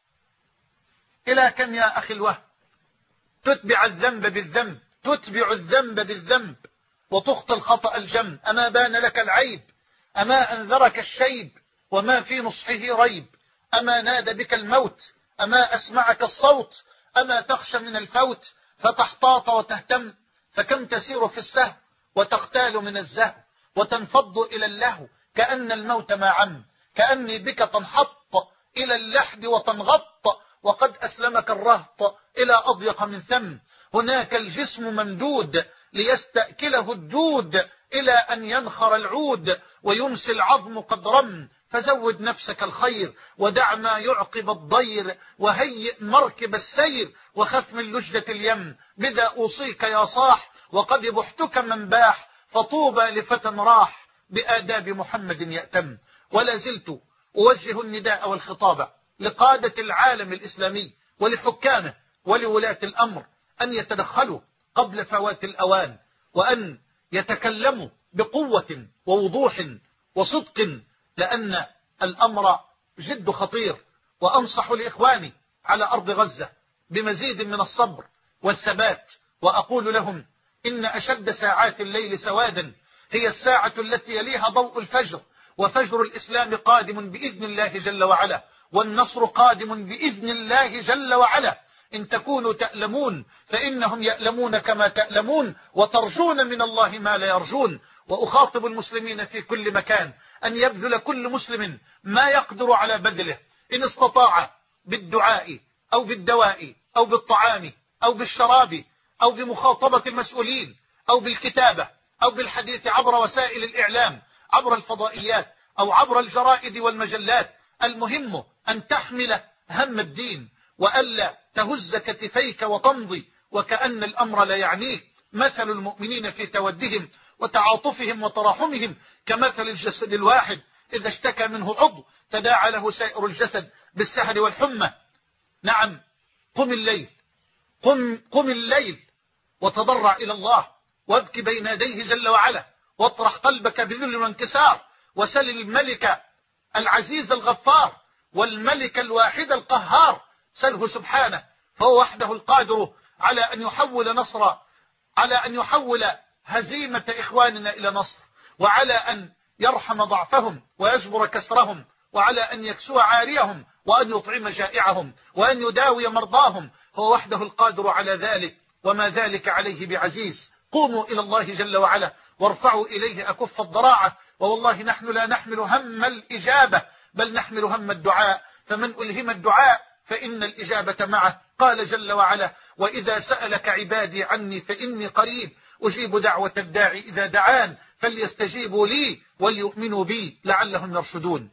إلى كم يا أخي الوهم تتبع الذنب بالذنب، تتبع الذنب بالذنب، وتخطي الخطأ الجم. أما بان لك العيب، أما أنذرك الشيب، وما في نصحه ريب. أما نادى بك الموت، أما أسمعك الصوت، أما تخشى من الفوت فتحتاط وتهتم. فكم تسير في السهو وتختال من الزهو، وتنفض إلى اللهو كأن الموت ما عم. كأني بك تنحط إلى اللحد وتنغط، وقد أسلمك الرهط إلى أضيق من ثم. هناك الجسم ممدود ليستأكله الدود، إلى أن ينخر العود ويمسي العظم قد رم. فزود نفسك الخير ودع ما يعقب الضير، وهيئ مركب السير وخف من لجدة اليم. بذا أوصيك يا صاح، وقد بحتك من باح، فطوبى لفتى راح بآداب محمد يأتم. ولا زلت أوجه النداء والخطاب لقادة العالم الإسلامي ولحكامه ولولاة الأمر أن يتدخلوا قبل فوات الأوان، وأن يتكلموا بقوة ووضوح وصدق، لأن الأمر جد خطير. وأنصح لإخواني على أرض غزة بمزيد من الصبر والثبات، وأقول لهم: إن أشد ساعات الليل سوادا هي الساعة التي يليها ضوء الفجر، وفجر الإسلام قادم بإذن الله جل وعلا، والنصر قادم بإذن الله جل وعلا. إن تكونوا تألمون فإنهم يألمون كما تألمون، وترجون من الله ما لا يرجون. وأخاطب المسلمين في كل مكان أن يبذل كل مسلم ما يقدر على بذله، إن استطاع بالدعاء أو بالدواء أو بالطعام أو بالشراب أو بمخاطبة المسؤولين أو بالكتابة أو بالحديث عبر وسائل الإعلام، عبر الفضائيات أو عبر الجرائد والمجلات، المهم أن تحمل هم الدين وألا تهز كتفيك وتمضي وكأن الأمر لا يعنيك. مثل المؤمنين في تودهم وتعاطفهم وتراحمهم كمثل الجسد الواحد إذا اشتكى منه عضو تداعى له سائر الجسد بالسهر والحمى. نعم، قم الليل قم, قم الليل وتضرع إلى الله وابكي بين يديه جل وعلا، واطرح قلبك بذل وانكسار، وسل الملك العزيز الغفار والملك الواحد القهار، سله سبحانه، فهو وحده القادر على أن يحول نصر على أن يحول هزيمة إخواننا إلى نصر، وعلى أن يرحم ضعفهم ويجبر كسرهم، وعلى أن يكسو عاريهم وأن يطعم جائعهم وأن يداوي مرضاهم، هو وحده القادر على ذلك، وما ذلك عليه بعزيز. قوموا إلى الله جل وعلا وارفعوا إليه أكف الضراعة، ووالله نحن لا نحمل هم الإجابة بل نحمل هم الدعاء، فمن ألهم الدعاء فإن الإجابة معه. قال جل وعلا: وإذا سألك عبادي عني فإني قريب أجيب دعوة الداعي إذا دعان فليستجيبوا لي وليؤمنوا بي لعلهم يرشدون.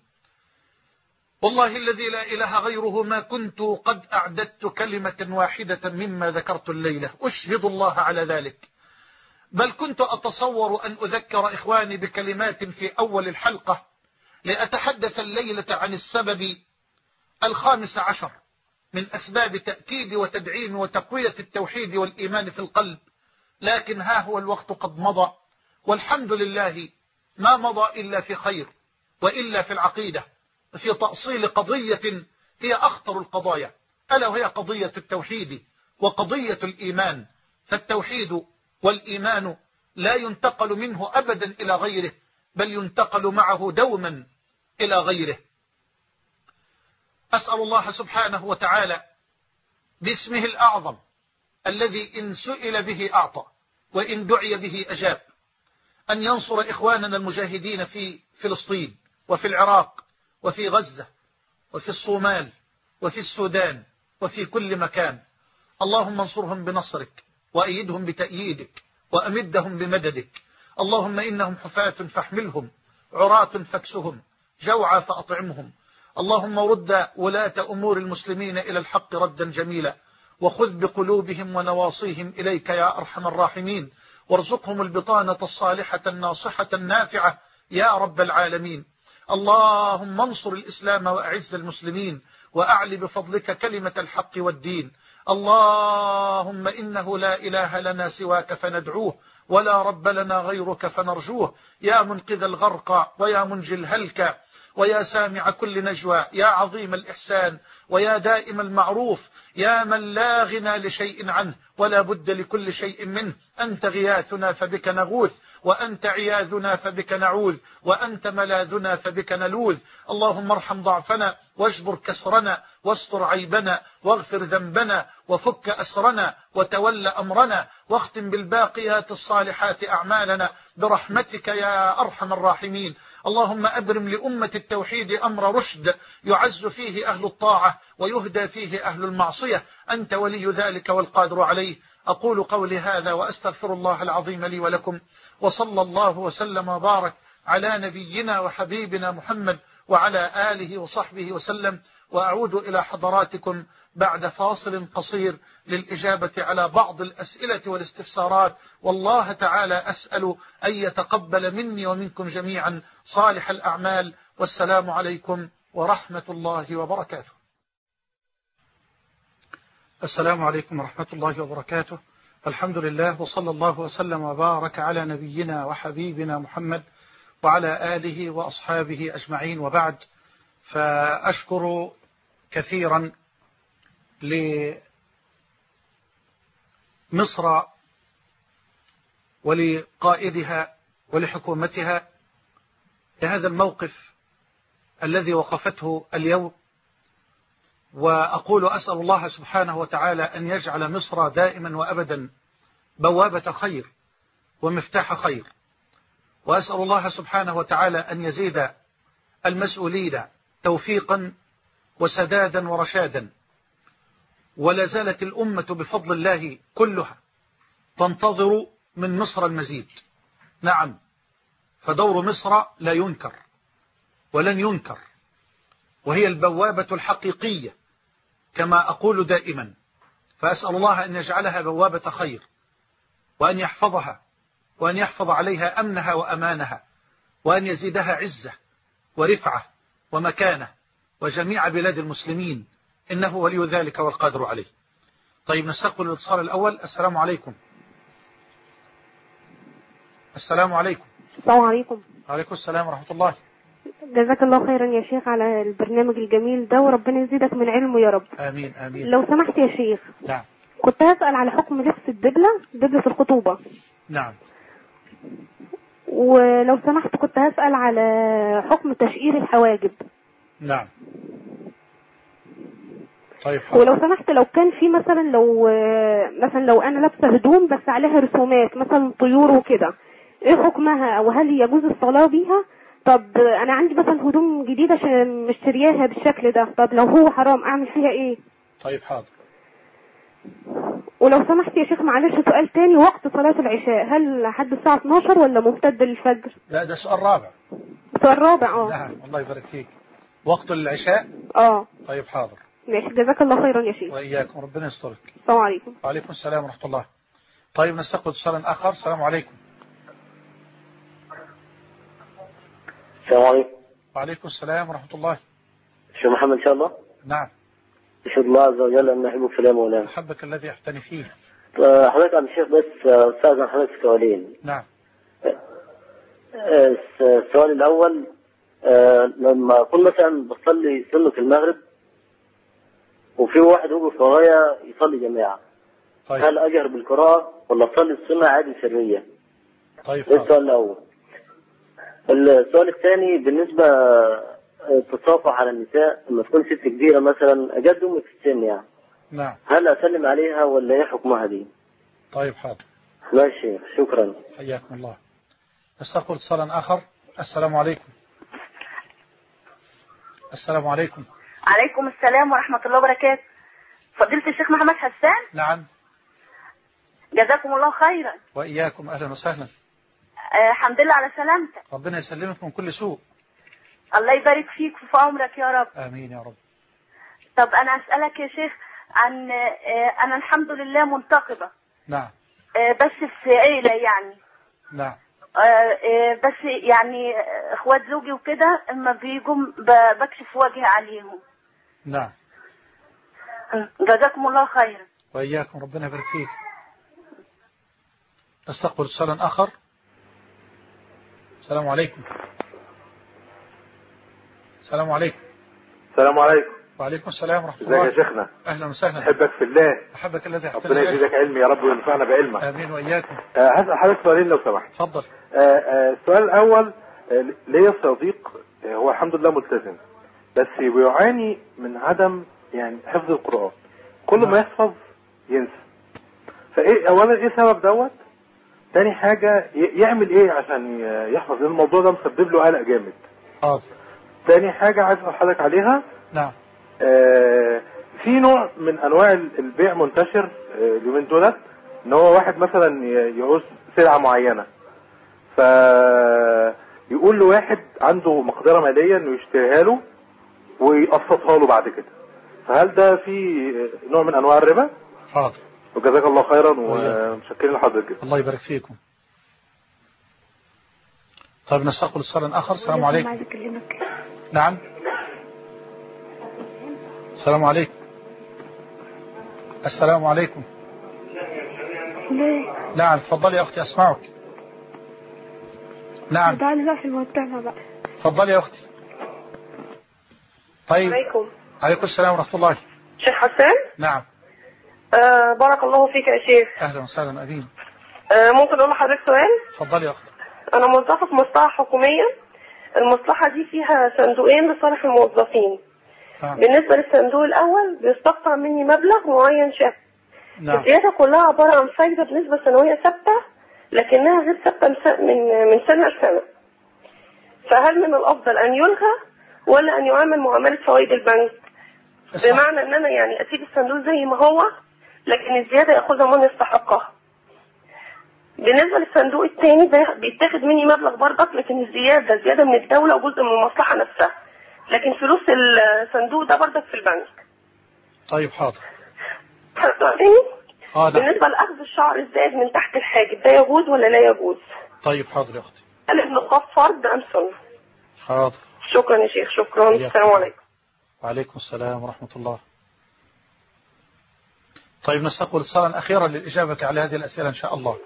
والله الذي لا إله غيره ما كنت قد أعددت كلمة واحدة مما ذكرت الليلة، أشهد الله على ذلك، بل كنت أتصور أن أذكر إخواني بكلمات في أول الحلقة لأتحدث الليلة عن السبب الخامس عشر من أسباب تأكيد وتدعيم وتقوية التوحيد والإيمان في القلب، لكن ها هو الوقت قد مضى، والحمد لله ما مضى إلا في خير وإلا في العقيدة، في تأصيل قضية هي أخطر القضايا، ألا وهي قضية التوحيد وقضية الإيمان. فالتوحيد والإيمان لا ينتقل منه أبدا إلى غيره، بل ينتقل معه دوما إلى غيره. أسأل الله سبحانه وتعالى باسمه الأعظم الذي إن سئل به أعطى وإن دعي به أجاب، أن ينصر إخواننا المجاهدين في فلسطين وفي العراق وفي غزة وفي الصومال وفي السودان وفي كل مكان. اللهم انصرهم بنصرك وأيدهم بتأييدك وأمدهم بمددك. اللهم إنهم حفاة فاحملهم، عراة فاكسهم، جوعى فأطعمهم. اللهم رد ولاة أمور المسلمين إلى الحق ردا جميلا، وخذ بقلوبهم ونواصيهم إليك يا أرحم الراحمين، وارزقهم البطانة الصالحة الناصحة النافعة يا رب العالمين. اللهم انصر الإسلام وأعز المسلمين، وأعل بفضلك كلمة الحق والدين. اللهم إنه لا إله لنا سواك فندعوه، ولا رب لنا غيرك فنرجوه، يا منقذ الغرق ويا منجي الهلك ويا سامع كل نجوى، يا عظيم الإحسان ويا دائم المعروف، يا من لا غنى لشيء عنه ولا بد لكل شيء منه. أنت غياثنا فبك نغوث، وأنت عياذنا فبك نعوذ، وأنت ملاذنا فبك نلوذ. اللهم ارحم ضعفنا واجبر كسرنا واستر عيبنا واغفر ذنبنا وفك أسرنا وتول أمرنا، واختم بالباقيات الصالحات أعمالنا برحمتك يا أرحم الراحمين. اللهم أبرم لأمة التوحيد أمر رشد يعز فيه أهل الطاعة ويهدى فيه أهل المعصية، أنت ولي ذلك والقادر عليه. أقول قولي هذا وأستغفر الله العظيم لي ولكم، وصلى الله وسلم وبارك على نبينا وحبيبنا محمد وعلى آله وصحبه وسلم. وأعود إلى حضراتكم بعد فاصل قصير للإجابة على بعض الأسئلة والاستفسارات، والله تعالى أسأل أن يتقبل مني ومنكم جميعا صالح الأعمال، والسلام عليكم ورحمة الله وبركاته. السلام عليكم ورحمة الله وبركاته. الحمد لله، وصلى الله وسلم وبارك على نبينا وحبيبنا محمد وعلى آله وأصحابه أجمعين، وبعد، فأشكر كثيرا لمصر ولقائدها ولحكومتها لهذا الموقف الذي وقفته اليوم، وأقول أسأل الله سبحانه وتعالى أن يجعل مصر دائما وأبدا بوابة خير ومفتاح خير، وأسأل الله سبحانه وتعالى أن يزيد المسؤولين توفيقا وسدادا ورشادا. ولا زالت الأمة بفضل الله كلها تنتظر من مصر المزيد. نعم، فدور مصر لا ينكر، ولن ينكر، وهي البوابة الحقيقية كما أقول دائما. فأسأل الله أن يجعلها بوابة خير، وأن يحفظها، وأن يحفظ عليها أمنها وأمانها، وأن يزيدها عزة ورفعة ومكانة وجميع بلاد المسلمين، إنه ولي ذلك والقادر عليه. طيب نستقبل الاتصال الأول. السلام عليكم. السلام عليكم. السلام عليكم. وعليكم السلام ورحمة الله. جزاك الله خيرا يا شيخ على البرنامج الجميل ده، وربنا يزيدك من علمه يا رب. آمين آمين. لو سمحت يا شيخ. نعم. كنت هسأل على حكم لبس الدبلة، دبلة الخطوبة. نعم. ولو سمحت كنت هسأل على حكم تشقير الحواجب. نعم. طيب حاضر. ولو سمحت لو كان في مثلا لو مثلا لو انا لابسه هدوم بس عليها رسومات مثلا طيور وكده، ايه حكمها؟ وهل يجوز الصلاة بيها؟ طب انا عندي مثلا هدوم جديدة مشترياها بالشكل ده، طب لو هو حرام اعمل فيها ايه؟ طيب حاضر. ولو سمحت يا شيخ معلش سؤال تاني، وقت صلاة العشاء هل لحد الساعة اتناشر ولا ممتد للفجر؟ لا ده سؤال رابع. سؤال رابع. اه نعم الله يبارك فيك. وقت العشاء. اه طيب حاضر. ماشي، جزاك الله خيرا يا شيخ. وإياكم، ربنا يسترك. السلام عليكم. وعليكم السلام ورحمة الله. طيب نستقبل اتصالا آخر. السلام عليكم. السلام عليكم. وعليكم السلام ورحمة الله. شيخ محمد إن شاء الله. نعم. أشهد الله عز وجل أن نحبك في الله مولانا. أحبك الذي أحتني فيه. حضرتك عم الشيخ بس أستاذ عن حضرتك سؤالين. نعم. السؤال الأول، لما أكون مثلا بصلي سنة المغرب وفي واحد يوقف ورايا يصلي جماعة، طيب. هل أجهر بالقراءة ولا أصلي السنة عادي سرية؟ طيب. ده السؤال الأول. السؤال الثاني بالنسبة التصافح على النساء لما تكون ست كبيرة مثلا أجد أمك في السن يعني. نعم. هل أسلم عليها ولا إيه حكمها دي؟ طيب حاضر. ماشي شكرا. حياكم الله. نستقبل اتصالا آخر. السلام عليكم. السلام عليكم. عليكم السلام ورحمة الله وبركاته. فضيلة الشيخ محمد حسان. نعم. جزاكم الله خيرا. وإياكم، أهلا وسهلا. آه الحمد لله على سلامتك. ربنا يسلمك من كل سوء. الله يبارك فيك في عمرك يا رب. آمين يا رب. طب أنا أسألك يا شيخ عن آه أنا الحمد لله منتقبة. نعم. آه بس في عيلة يعني. نعم. آه آه بس يعني اخوات زوجي وكده اما بيجوا بكشف وجهي عليهم. نعم. جزاكم الله خيرا. وإياكم، ربنا يبارك فيك. نستقبل اتصالا آخر. السلام عليكم. السلام عليكم. السلام عليكم. وعليكم السلام ورحمة الله. ازيك يا شيخنا؟ أهلا وسهلا. أحبك في الله. أحبك الذي أحبك. ربنا يزيدك علم يا رب وينفعنا بعلمك. آمين وإياكم. أه هسأل حضرتك سؤالين لو سمحت. اتفضل. أه أه السؤال الأول، أه ليا صديق أه هو الحمد لله ملتزم بس بيعاني من عدم يعني حفظ القرآن، كل ما يحفظ ينسى. فإيه أولا إيه سبب دوت؟ تاني حاجة يعمل إيه عشان يحفظ؟ لأن الموضوع ده مسبب له قلق جامد. حاضر. تاني حاجة عايز أسأل حضرتك عليها. نعم. آه في نوع من انواع البيع منتشر اليومين دولت، ان هو واحد مثلا يعوز سلعه معينه فيقول له واحد عنده مقدره ماليه انه يشتريها له ويقسطها له بعد كده، فهل ده في نوع من انواع الربا؟ حاضر. وجزاك الله خيرا ومتشكرين لحضرتك. الله يبارك فيكم. طيب نستقبل اتصالا اخر. السلام عليكم. نعم. السلام عليكم. السلام عليكم. نعم تفضلي يا اختي اسمعك. نعم. تعالي في المجتمع بقى. تفضلي يا اختي. طيب. عليكم. عليكم السلام ورحمة الله. شيخ حسان. نعم. آه بارك الله فيك يا شيخ. اهلا وسهلا. امين. آه ممكن اقول لحضرتك سؤال؟ تفضلي يا اختي. انا موظفة في مصلحة حكومية، المصلحة دي فيها صندوقين لصالح الموظفين. نعم. بالنسبة للصندوق الاول بيستقطع مني مبلغ معين شهري. نعم. الزيادة كلها عبارة عن فايدة بنسبة سنوية ثابتة لكنها غير ثابتة من من سنة لسنة. فهل من الافضل ان يلغى ولا ان يعامل معاملة فوائد البنك؟ بمعنى ان انا يعني اسيب الصندوق زي ما هو لكن الزيادة ياخذها من يستحقها. بالنسبة للصندوق الثاني بيتاخد مني مبلغ برضك، لكن الزيادة زيادة من الدولة وجزء من المصلحة نفسها، لكن فلوس الصندوق ده برضك في البنك. طيب حاضر. اه بالنسبة لأخذ الشعر الزائد من تحت الحاجب ده يجوز ولا لا يجوز؟ طيب حاضر يا أختي. هل النقاب فرض أم سنة؟ حاضر. شكرا يا شيخ. شكرا. السلام عليكم. وعليكم السلام ورحمة الله. طيب نستقبل اتصالا أخيرا للإجابة على هذه الأسئلة إن شاء الله.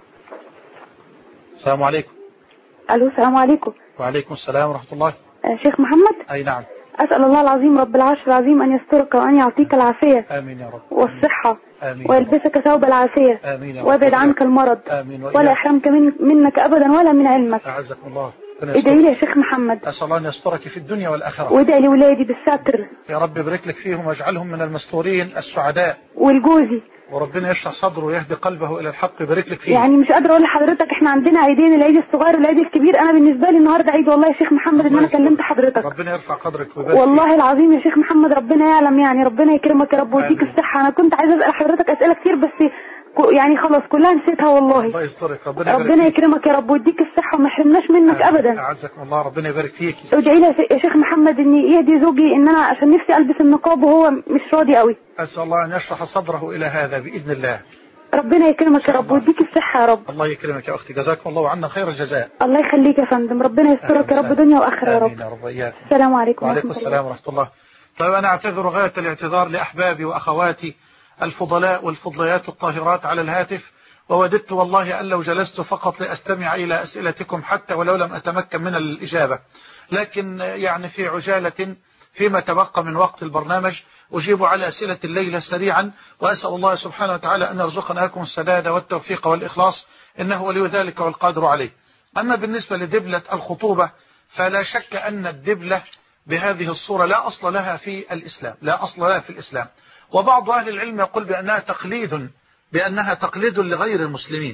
السلام عليكم. ألو السلام عليكم. وعليكم السلام ورحمة الله. آه شيخ محمد. أي نعم. أسأل الله العظيم رب العرش العظيم أن يسترك وأن يعطيك العافية. آمين يا رب. والصحة. آمين. ويلبسك ثوب العافية. آمين يا رب. ويبعد عنك المرض. آمين. ولا يحرمك من منك أبدا ولا من علمك. أعزكم الله. ادعي لي يا شيخ محمد. أسأل الله أن يسترك في الدنيا والآخرة. وادعي لولادي بالستر. يا رب يبارك لك فيهم واجعلهم من المستورين السعداء. والجوزي. وربنا يشرح صدره ويهدي قلبه إلى الحق ويبارك لك فيه. يعني مش قادرة أقول لحضرتك إحنا عندنا عيدين، العيد الصغير والعيد الكبير. أنا بالنسبة لي النهاردة عيد والله يا شيخ محمد إن أنا كلمت حضرتك. ربنا يرفع قدرك ويبارك والله فيه. العظيم يا شيخ محمد ربنا يعلم، يعني ربنا يكرمك يا رب ويديك الصحة. أنا كنت عايزة أسأل حضرتك أسئلة كتير بس يعني خلاص كلها نسيتها والله. الله يسترك. ربنا يبارك ربنا يكرمك يا رب ويديك الصحة وما يحرمناش منك أبدا. أعزكم الله. ربنا يبارك فيك. ادعي لي يا شيخ محمد إن يهدي زوجي، إن أنا عشان نفسي ألبس النقاب وهو مش راضي قوي. أسأل الله أن يشرح صدره إلى هذا بإذن الله. ربنا يكرمك يا رب ويديك الصحة يا رب. الله يكرمك يا أختي. جزاكم الله عنا خير الجزاء. الله يخليك يا فندم. ربنا يسترك يا رب دنيا وآخرة يا رب. آمين يا رب. إياكم. السلام عليكم. وعليكم السلام ورحمة الله. طيب أنا أعتذر غاية الاعتذار لأحبابي وأخواتي الفضلاء والفضليات الطاهرات على الهاتف، ووددت والله أن لو جلست فقط لأستمع إلى أسئلتكم حتى ولو لم أتمكن من الإجابة، لكن يعني في عجالة فيما تبقى من وقت البرنامج أجيب على أسئلة الليلة سريعا، وأسأل الله سبحانه وتعالى أن يرزقنا لكم السداد والتوفيق والإخلاص، إنه ولي ذلك والقادر عليه. أما بالنسبة لدبلة الخطوبة فلا شك أن الدبلة بهذه الصورة لا أصل لها في الإسلام، لا أصل لها في الإسلام، وبعض أهل العلم يقول بأنها تقليد بأنها تقليد لغير المسلمين،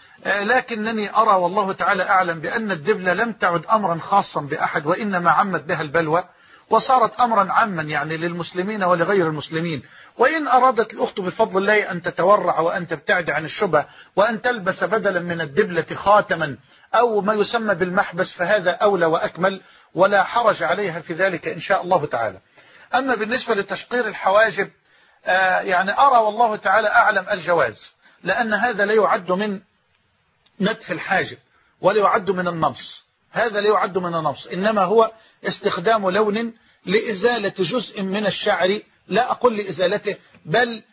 لكنني أرى والله تعالى أعلم بأن الدبلة لم تعد أمرا خاصا بأحد، وإنما عمت بها البلوى وصارت أمرا عاما يعني للمسلمين ولغير المسلمين. وإن أرادت الأخت بفضل الله أن تتورع وأن تبتعد عن الشبهة وأن تلبس بدلا من الدبلة خاتما أو ما يسمى بالمحبس فهذا أولى وأكمل، ولا حرج عليها في ذلك إن شاء الله تعالى. أما بالنسبة لتشقير الحواجب آه يعني أرى والله تعالى أعلم الجواز، لأن هذا لا يعد من نتف الحاجب ولا يعد من النمص، هذا لا يعد من النمص، إنما هو استخدام لون لإزالة جزء من الشعر، لا أقول لإزالته بل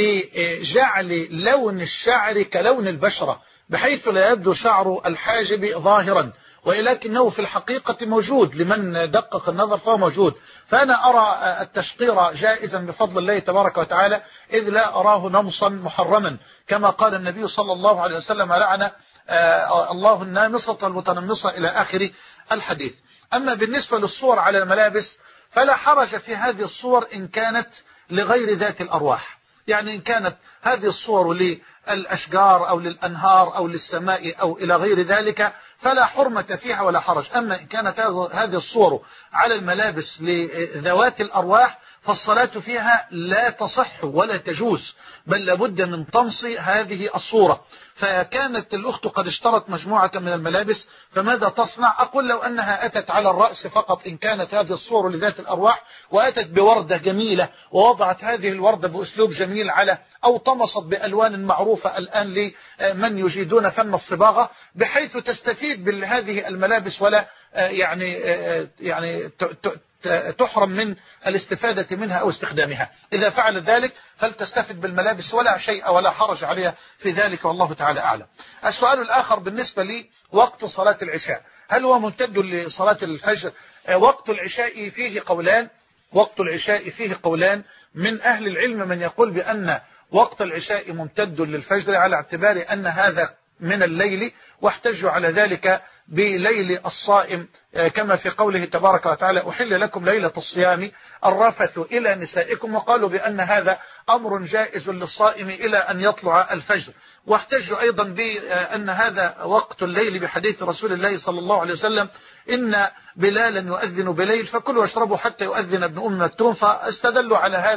لجعل لون الشعر كلون البشرة بحيث لا يبدو شعر الحاجب ظاهرا، ولكنه في الحقيقة موجود لمن دقق النظر فهو موجود. فأنا أرى التشقير جائزا بفضل الله تبارك وتعالى، إذ لا أراه نمصا محرما، كما قال النبي صلى الله عليه وسلم لعن الله النامصة والمتنمصة إلى آخر الحديث. أما بالنسبة للصور على الملابس فلا حرج في هذه الصور إن كانت لغير ذات الأرواح، يعني إن كانت هذه الصور للأشجار أو للأنهار أو للسماء أو إلى غير ذلك فلا حرمة فيها ولا حرج. أما إن كانت هذه الصور على الملابس لذوات الأرواح فالصلاة فيها لا تصح ولا تجوز، بل لابد من طمس هذه الصورة. فكانت الأخت قد اشترت مجموعة من الملابس فماذا تصنع؟ أقول لو أنها أتت على الرأس فقط إن كانت هذه الصور لذات الأرواح، وأتت بوردة جميلة ووضعت هذه الوردة بأسلوب جميل على أو طمست بألوان معروفة الآن لمن يجيدون فن الصباغة، بحيث تستفيد بهذه الملابس ولا يعني يعني تحرم من الاستفادة منها أو استخدامها. إذا فعلت ذلك فلتستفد بالملابس ولا شيء ولا حرج عليها في ذلك، والله تعالى أعلم. السؤال الآخر بالنسبة لي وقت صلاة العشاء، هل هو ممتد لصلاة الفجر؟ وقت العشاء فيه قولان، وقت العشاء فيه قولان من أهل العلم من يقول بأن وقت العشاء ممتد للفجر على اعتبار أن هذا من الليل، واحتجوا على ذلك بليل الصائم كما في قوله تبارك وتعالى أحل لكم ليلة الصيام الرفث إلى نسائكم، وقالوا بأن هذا أمر جائز للصائم إلى أن يطلع الفجر. واحتجوا أيضا بأن هذا وقت الليل بحديث رسول الله صلى الله عليه وسلم إن بلالا يؤذن بليل فكلوا واشربوا حتى يؤذن ابن أم مكتوم، فاستدلوا على هذا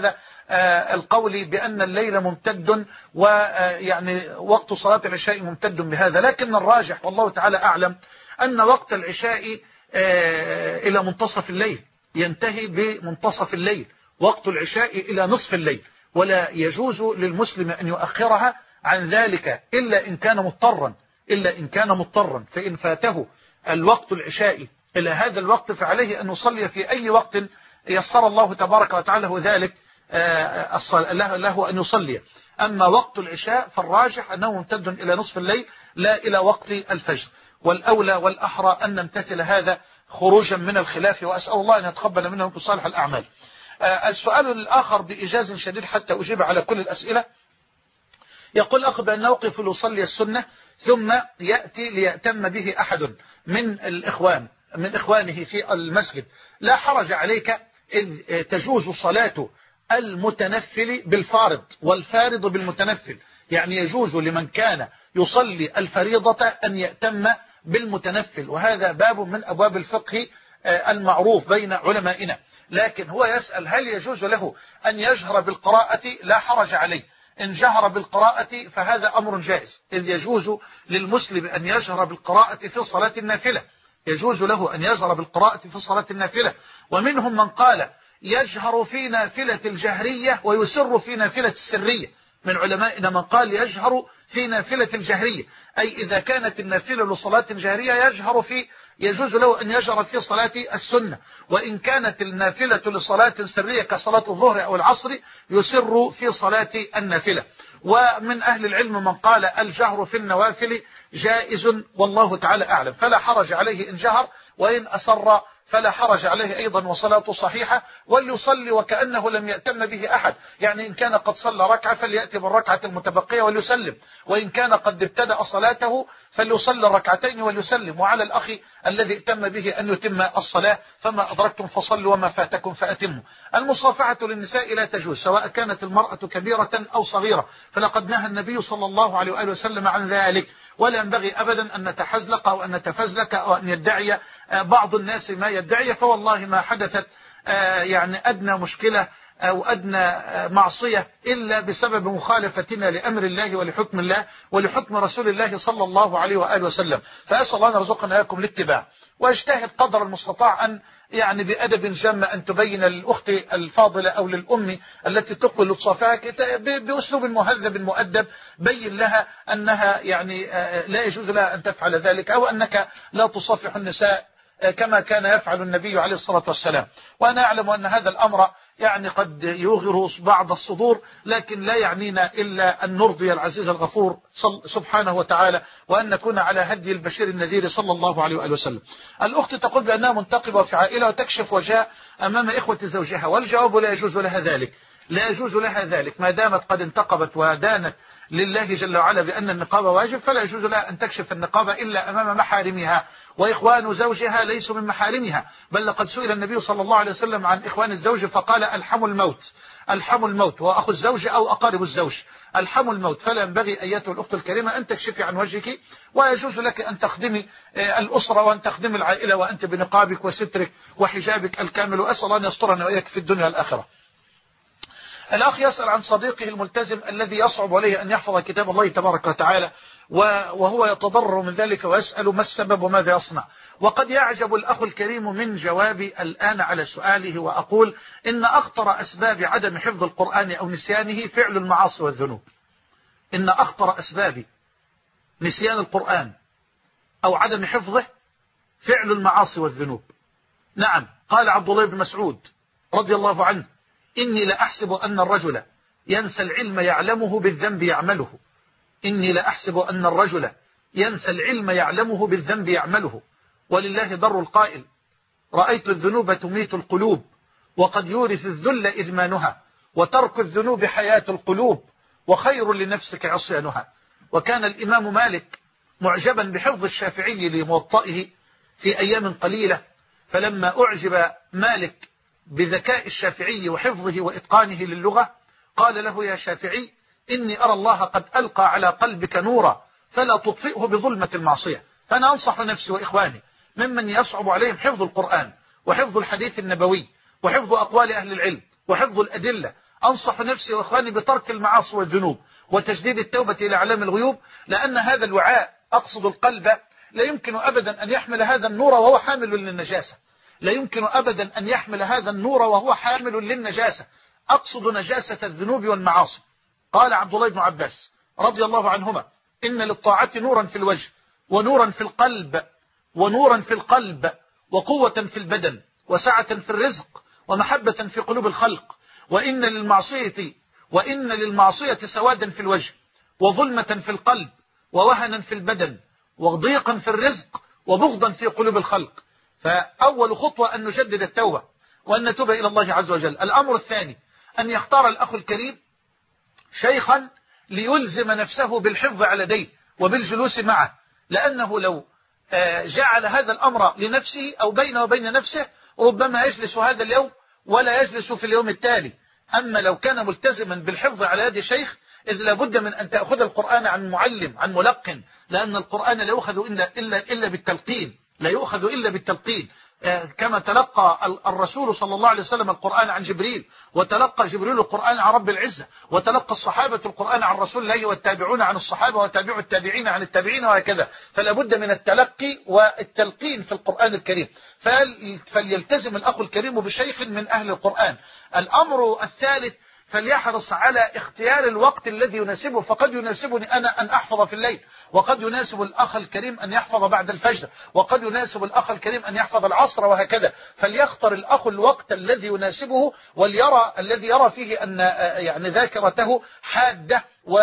القول بأن الليل ممتد ويعني وقت صلاة العشاء ممتد بهذا، لكن الراجح والله تعالى أعلم أن وقت العشاء إلى منتصف الليل، ينتهي بمنتصف الليل، وقت العشاء إلى نصف الليل، ولا يجوز للمسلم أن يؤخرها عن ذلك إلا إن كان مضطرا إلا إن كان مضطرا فإن فاته الوقت العشاء إلى هذا الوقت فعليه أن يصلي في أي وقت يسر الله تبارك وتعالى ذلك له أن يصلي. أما وقت العشاء فالراجح أنه ممتد إلى نصف الليل لا إلى وقت الفجر، والأولى والأحرى أن نمتثل هذا خروجا من الخلاف، وأسأل الله أن يتقبل منا ومنكم صالح الأعمال. السؤال الآخر بإيجاز شديد حتى أجيب على كل الأسئلة، يقول أخ بأن نوقف ليصلي السنة ثم يأتي ليأتم به أحد من الإخوان من إخوانه في المسجد، لا حرج عليك إذ تجوز صلاة المتنفل بالفارض والفارض بالمتنفل، يعني يجوز لمن كان يصلي الفريضة أن يأتم بالمتنفل، وهذا باب من أبواب الفقه المعروف بين علمائنا. لكن هو يسأل هل يجوز له أن يجهر بالقراءة؟ لا حرج عليه، إن جهر بالقراءة فهذا أمر جائز، إذ يجوز للمسلم أن يجهر بالقراءة في صلاة النافلة، يجوز له أن يجهر بالقراءة في صلاة النافلة. ومنهم من قال يجهر في نافلة الجهرية ويسر في نافلة السرية، من علمائنا من قال يجهر في نافلة الجهرية، أي إذا كانت النافلة لصلاة جهرية يجهر في يجوز له أن يجهر في صلاة السنة، وإن كانت النافلة لصلاة سرية كصلاة الظهر أو العصر يسر في صلاة النافلة. ومن أهل العلم من قال الجهر في النوافل جائز والله تعالى أعلم، فلا حرج عليه إن جهر، وإن أسر فلا حرج عليه أيضا وصلاته صحيحة، وليصلي وكأنه لم يأتم به أحد، يعني إن كان قد صلى ركعة فليأتي بالركعة المتبقية وليسلم، وإن كان قد ابتدأ صلاته فليصلي الركعتين وليسلم، وعلى الأخ الذي ائتم به أن يتم الصلاة، فما أدركتم فصلوا وما فاتكم فأتموا. المصافحة للنساء لا تجوز سواء كانت المرأة كبيرة أو صغيرة، فلقد نهى النبي صلى الله عليه وآله وسلم عن ذلك، ولا ينبغي أبدا أن نتحزلق أو أن نتفزلك أو أن يدعي بعض الناس ما يدعي، فوالله ما حدثت يعني أدنى مشكلة أو أدنى معصية إلا بسبب مخالفتنا لأمر الله ولحكم الله ولحكم رسول الله صلى الله عليه وآله وسلم. فأسأل الله أن يرزقنا إياكم الاتباع، واجتهد قدر المستطاع أن يعني بأدب جم أن تبين للأخت الفاضلة أو للأم التي تقبل لطفها بأسلوب مهذب مؤدب، بين لها أنها يعني لا يجوز لها أن تفعل ذلك، أو أنك لا تصافح النساء كما كان يفعل النبي عليه الصلاة والسلام. وأنا أعلم أن هذا الأمر يعني قد يوغر بعض الصدور، لكن لا يعنينا إلا أن نرضي العزيز الغفور سبحانه وتعالى، وأن نكون على هدي البشير النذير صلى الله عليه وآله وسلم. الأخت تقول بأنها منتقبة في عائلة وتكشف وجهها أمام إخوة زوجها، والجواب لا يجوز لها ذلك، لا يجوز لها ذلك ما دامت قد انتقبت ودانت لله جل وعلا بأن النقاب واجب، فلا يجوز لها أن تكشف النقاب إلا أمام محارمها، وإخوان زوجها ليسوا من محارمها، بل لقد سئل النبي صلى الله عليه وسلم عن إخوان الزوج فقال الحم الموت، الحم الموت، وأخو الزوج أو أقارب الزوج الحم الموت، فلا ينبغي أيتها الأخت الكريمة أن تكشفي عن وجهك، ويجوز لك أن تخدمي الأسرة وأن تخدمي العائلة وأنت بنقابك وسترك وحجابك الكامل، وأسأل الله أن يسترنا وإياك في الدنيا والآخرة. الأخ يسأل عن صديقه الملتزم الذي يصعب عليه أن يحفظ كتاب الله تبارك وتعالى وهو يتضرر من ذلك، ويسأل ما السبب وماذا يصنع. وقد يعجب الأخ الكريم من جوابي الآن على سؤاله، وأقول إن أخطر أسباب عدم حفظ القرآن أو نسيانه فعل المعاصي والذنوب. إن أخطر أسباب نسيان القرآن أو عدم حفظه فعل المعاصي والذنوب. نعم، قال عبد الله بن مسعود رضي الله عنه إني لأحسب أن الرجل ينسى العلم يعلمه بالذنب يعمله، إني لأحسب أن الرجل ينسى العلم يعلمه بالذنب يعمله، ولله در القائل رأيت الذنوب تميت القلوب، وقد يورث الذل إدمانها، وترك الذنوب حياة القلوب، وخير لنفسك عصيانها. وكان الإمام مالك معجبا بحفظ الشافعي لموطئه في أيام قليلة، فلما أعجب مالك بذكاء الشافعي وحفظه وإتقانه للغة قال له يا شافعي إني أرى الله قد ألقى على قلبك نورا فلا تطفئه بظلمة المعصية. فأنا أنصح نفسي وإخواني ممن يصعب عليهم حفظ القرآن وحفظ الحديث النبوي وحفظ أقوال أهل العلم وحفظ الأدلة أنصح نفسي وإخواني بترك المعاصي والذنوب وتجديد التوبة إلى علام الغيوب، لأن هذا الوعاء أقصد القلب لا يمكن أبدا أن يحمل هذا النور وهو حامل للنجاسة، لا يمكن أبدا أن يحمل هذا النور وهو حامل للنجاسة، أقصد نجاسة الذنوب والمعاصي. قال عبد الله بن عباس رضي الله عنهما: إن للطاعة نورا في الوجه ونورا في القلب ونورا في القلب وقوة في البدن وسعة في الرزق ومحبة في قلوب الخلق، وإن للمعصية وإن للمعصية سوادا في الوجه وظلمة في القلب ووهنا في البدن وضيقا في الرزق وبغضا في قلوب الخلق. فأول خطوة أن نجدد التوبة وأن نتوب إلى الله عز وجل. الأمر الثاني أن يختار الأخ الكريم شيخا ليلزم نفسه بالحفظ على يديه وبالجلوس معه، لأنه لو جعل هذا الأمر لنفسه أو بينه وبين نفسه ربما يجلس هذا اليوم ولا يجلس في اليوم التالي. أما لو كان ملتزما بالحفظ على يد شيخ، إذ لابد من أن تأخذ القرآن عن معلم عن ملقن، لأن القرآن لا يؤخذ إلا, إلا, إلا بالتلقين، لا يؤخذ إلا بالتلقين، كما تلقى الرسول صلى الله عليه وسلم القرآن عن جبريل، وتلقى جبريل القرآن عن رب العزة، وتلقى الصحابة القرآن عن رسول الله، والتابعون عن الصحابة، وتابعوا التابعين عن التابعين، وهكذا. فلا بد من التلقي والتلقين في القرآن الكريم، فليلتزم الأخ الكريم بشيخ من أهل القرآن. الأمر الثالث فليحرص على اختيار الوقت الذي يناسبه، فقد يناسبني أنا أن أحفظ في الليل، وقد يناسب الأخ الكريم أن يحفظ بعد الفجر، وقد يناسب الأخ الكريم أن يحفظ العصر، وهكذا. فليختار الأخ الوقت الذي يناسبه، وليرى الذي يرى فيه أن يعني ذاكرته حادة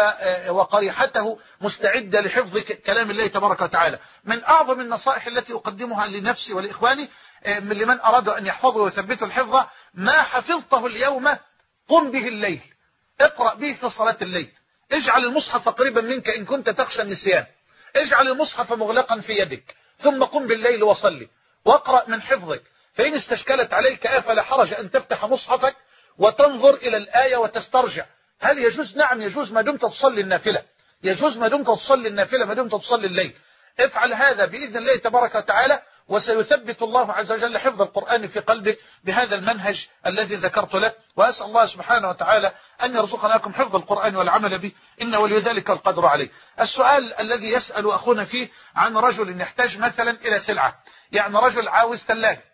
وقريحته مستعدة لحفظ كلام الله تبارك وتعالى. من أعظم النصائح التي أقدمها لنفسي ولإخواني لمن أرادوا أن يحفظوا ويثبتوا الحفظ: ما حفظته اليوم قم به الليل، اقرأ به في صلاة الليل، اجعل المصحف قريبا منك إن كنت تخشى النسيان، اجعل المصحف مغلقا في يدك، ثم قم بالليل وصلي واقرأ من حفظك. فإن استشكلت عليك آية فلا حرج أن تفتح مصحفك وتنظر إلى الآية وتسترجع. هل يجوز؟ نعم يجوز، ما دمت تصلي النافلة، يجوز ما دمت تصلي النافلة، ما دمت تصلي الليل. افعل هذا بإذن الله تبارك وتعالى، وسيثبت الله عز وجل حفظ القرآن في قلبك بهذا المنهج الذي ذكرت لك. وأسأل الله سبحانه وتعالى أن يرزقنا لكم حفظ القرآن والعمل به، إنه ولي ذلك القدر عليه. السؤال الذي يسأل أخونا فيه عن رجل يحتاج مثلا إلى سلعة، يعني رجل عاوز ثلاجة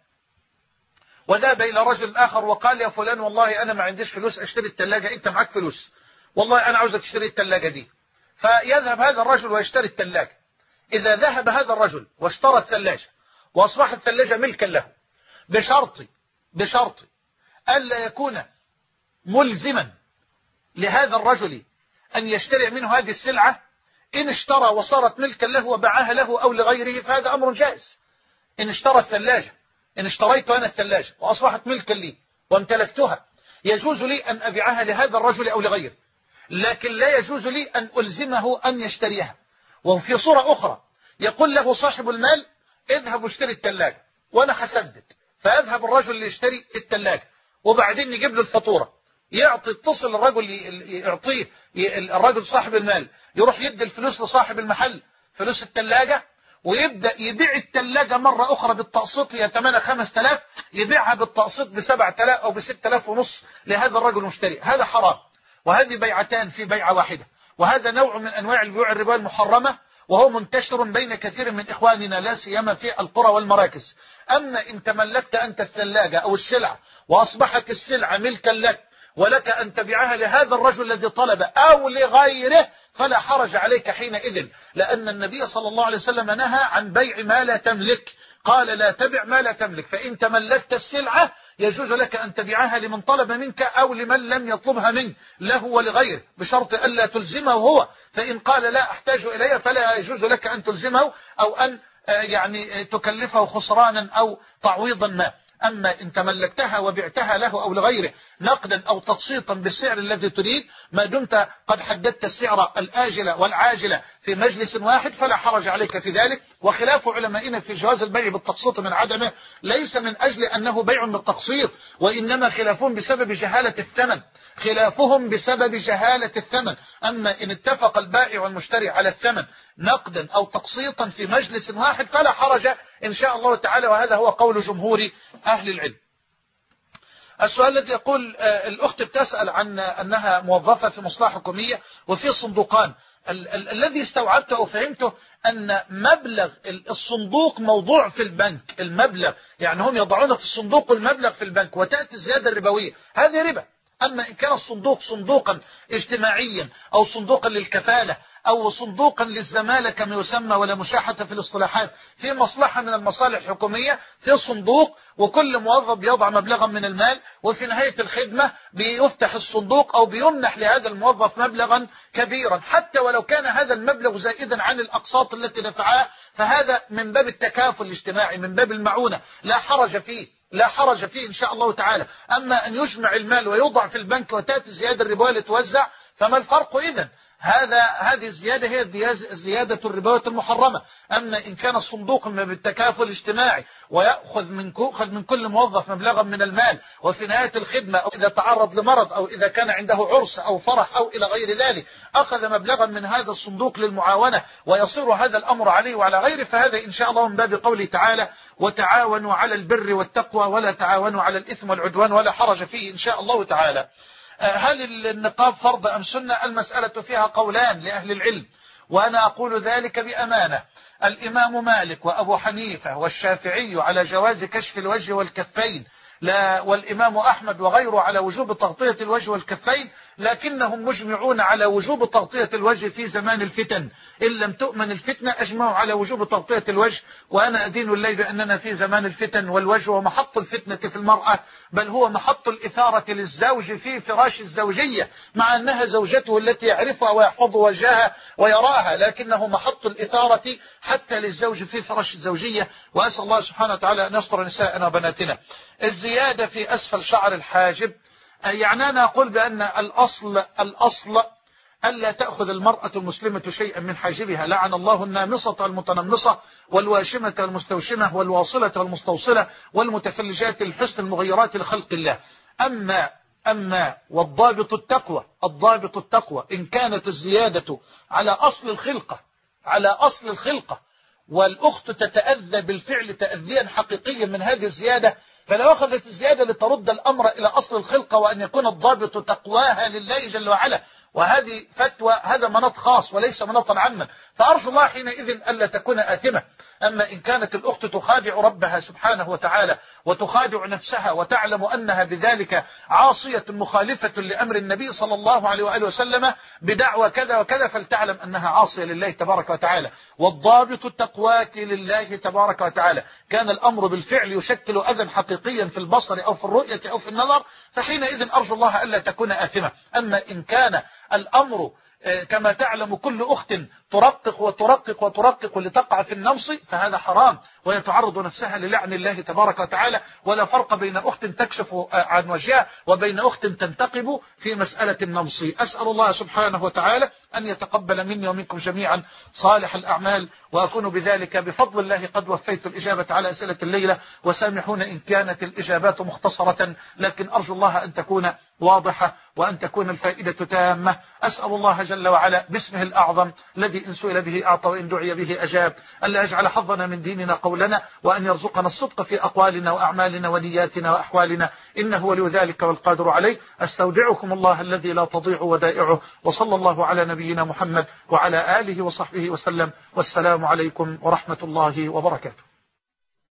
وذهب إلى رجل آخر وقال: يا فلان والله أنا ما عنديش فلوس أشتري الثلاجة، أنت معك فلوس، والله أنا عاوزك تشتري الثلاجة دي. فيذهب هذا الرجل ويشتري الثلاجة. إذا ذهب هذا الرجل واشترى الثلاجة وأصبحت الثلاجة ملكا له، بشرط بشرط ألا يكون ملزما لهذا الرجل أن يشتري منه هذه السلعة. إن اشترى وصارت ملكا له وباعها له أو لغيره فهذا أمر جائز. إن اشترى الثلاجة، إن اشتريت أنا الثلاجة وأصبحت ملكا لي وامتلكتها، يجوز لي أن أبيعها لهذا الرجل أو لغيره، لكن لا يجوز لي أن ألزمه أن يشتريها. وفي صورة أخرى يقول له صاحب المال: اذهب واشتري الثلاجة وأنا حسدد، فيذهب الرجل ليشتري الثلاجة وبعدين يجيب له الفاتورة، يعطي اتصل الرجل يعطيه الرجل صاحب المال، يروح يدي الفلوس لصاحب المحل فلوس الثلاجة، ويبدأ يبيع الثلاجة مرة أخرى بالتقسيط، هي ثمنها خمسة آلاف، يبيعها بالتقسيط بسبعة آلاف أو بستة آلاف ونص لهذا الرجل المشتري. هذا حرام، وهذه بيعتان في بيعة واحدة، وهذا نوع من أنواع البيوع الربا المحرمة، وهو منتشر بين كثير من إخواننا لا سيما في القرى والمراكز. أما إن تملكت أنت الثلاجة أو السلعة وأصبحت السلعة ملكا لك ولك أن تبيعها لهذا الرجل الذي طلب أو لغيره فلا حرج عليك حينئذ، لأن النبي صلى الله عليه وسلم نهى عن بيع ما لا تملك، قال: لا تبع ما لا تملك. فإن تملكت السلعة يجوز لك أن تبيعها لمن طلب منك أو لمن لم يطلبها منك، له ولغيره، بشرط ألا تلزمه هو. فإن قال: لا أحتاج إليها، فلا يجوز لك أن تلزمه أو أن يعني تكلفه خسرانا أو تعويضا ما. أما إن تملكتها وبعتها له أو لغيره نقدا أو تقسيطا بالسعر الذي تريد، ما دمت قد حددت السعر الآجلة والعاجلة في مجلس واحد فلا حرج عليك في ذلك. وخلاف علمائنا في جواز البيع بالتقسيط من عدمه ليس من أجل أنه بيع بالتقسيط، وإنما خلافهم بسبب جهالة الثمن، خلافهم بسبب جهالة الثمن. أما إن اتفق البائع والمشتري على الثمن نقدا أو تقسيطا في مجلس واحد فلا حرج إن شاء الله تعالى، وهذا هو قول جمهور أهل العلم. السؤال الذي يقول الأخت بتسأل عن أنها موظفة في مصلحة حكومية وفي صندوقان. ال ال الذي استوعبته وفهمته أن مبلغ الصندوق موضوع في البنك، المبلغ يعني هم يضعون في الصندوق المبلغ في البنك وتأتي الزيادة الربوية، هذه ربا. أما إن كان الصندوق صندوقا اجتماعيا أو صندوقا للكفالة أو صندوقا للزمالة كما يسمى ولا مشاحة في الاصطلاحات في مصلحة من المصالح الحكومية، في صندوق وكل موظف بيضع مبلغا من المال وفي نهاية الخدمة بيفتح الصندوق أو بيمنح لهذا الموظف مبلغا كبيرا، حتى ولو كان هذا المبلغ زائدا عن الأقساط التي دفعها، فهذا من باب التكافل الاجتماعي، من باب المعونة، لا حرج فيه، لا حرج فيه إن شاء الله تعالى. أما أن يجمع المال ويوضع في البنك وتأتي الزيادة الربوية لتوزع، فما الفرق إذن؟ هذا هذه الزيادة هي زيادة الربوية المحرمة. أما إن كان الصندوق بالتكافل الاجتماعي ويأخذ من من كل موظف مبلغا من المال وفي نهاية الخدمة أو إذا تعرض لمرض أو إذا كان عنده عرس أو فرح أو إلى غير ذلك أخذ مبلغا من هذا الصندوق للمعاونة ويصير هذا الأمر عليه وعلى غيره، فهذا إن شاء الله من باب قوله تعالى وتعاونوا على البر والتقوى ولا تعاونوا على الإثم والعدوان ولا حرج فيه إن شاء الله تعالى. هل النقاب فرض أم سنة؟ المسألة فيها قولان لأهل العلم، وأنا أقول ذلك بأمانة. الإمام مالك وأبو حنيفة والشافعي على جواز كشف الوجه والكفين، لا والإمام أحمد وغيره على وجوب تغطية الوجه والكفين، لكنهم مجمعون على وجوب تغطية الوجه في زمان الفتن. إن لم تؤمن الفتنة أجمعوا على وجوب تغطية الوجه، وأنا أدين الله بأننا في زمان الفتن، والوجه هو محط الفتنة في المرأة، بل هو محط الإثارة للزوج في فراش الزوجية، مع أنها زوجته التي يعرفها ويحفظ وجهها ويراها، لكنه محط الإثارة حتى للزوج في فراش الزوجية. وأسأل الله سبحانه وتعالى أن يستر نساءنا وبناتنا. الزيادة في أسفل شعر الحاجب، يعني أنا أقول بأن الأصل الأصل ألا تأخذ المرأة المسلمة شيئا من حاجبها، لعن الله النامصة والمتنمصة والواشمة والمستوشمة والواصلة والمستوصلة والمتفلجات الحسن المغيرات لخلق الله. أما أما والضابط التقوى، الضابط التقوى إن كانت الزيادة على أصل الخلقة، على أصل الخلقة والأخت تتأذى بالفعل تأذيا حقيقيا من هذه الزيادة، فلو أخذت الزيادة لترد الأمر إلى أصل الخلقة وأن يكون الضابط تقواها لله جل وعلا، وهذه فتوى، هذا مناط خاص وليس مناطا عاما، فأرجو الله حينئذ ألا تكون آثمة. أما إن كانت الأخت تخادع ربها سبحانه وتعالى وتخادع نفسها وتعلم أنها بذلك عاصية مخالفة لأمر النبي صلى الله عليه وآله وسلم بدعوى كذا وكذا، فلتعلم أنها عاصية لله تبارك وتعالى، والضابط التقواك لله تبارك وتعالى. كان الأمر بالفعل يشكل أذى حقيقيا في البصر أو في الرؤية أو في النظر، فحينئذ أرجو الله ألا تكون آثمة. أما إن كان الأمر كما تعلم كل أخت ترقق وترقق وترقق لتقع في النمص، فهذا حرام ويتعرض نفسها للعن الله تبارك وتعالى. ولا فرق بين أخت تكشف عن وجهها وبين أخت تنتقب في مسألة النمص. أسأل الله سبحانه وتعالى أن يتقبل مني ومنكم جميعا صالح الأعمال، وأكون بذلك بفضل الله قد وفيت الإجابة على أسئلة الليلة، وسامحون إن كانت الإجابات مختصرة، لكن أرجو الله أن تكون واضحة وأن تكون الفائدة تامة. أسأل الله جل وعلا باسمه الأعظم الذي إن سئل به أعطى وإن دعي به أجاب، ألا يجعل حظنا من ديننا قولنا، وأن يرزقنا الصدق في أقوالنا وأعمالنا ونياتنا وأحوالنا، إنه ولي ذلك والقادر عليه. أستودعكم الله الذي لا تضيع ودائعه، وصلى الله على نبينا محمد وعلى آله وصحبه وسلم، والسلام عليكم ورحمة الله وبركاته.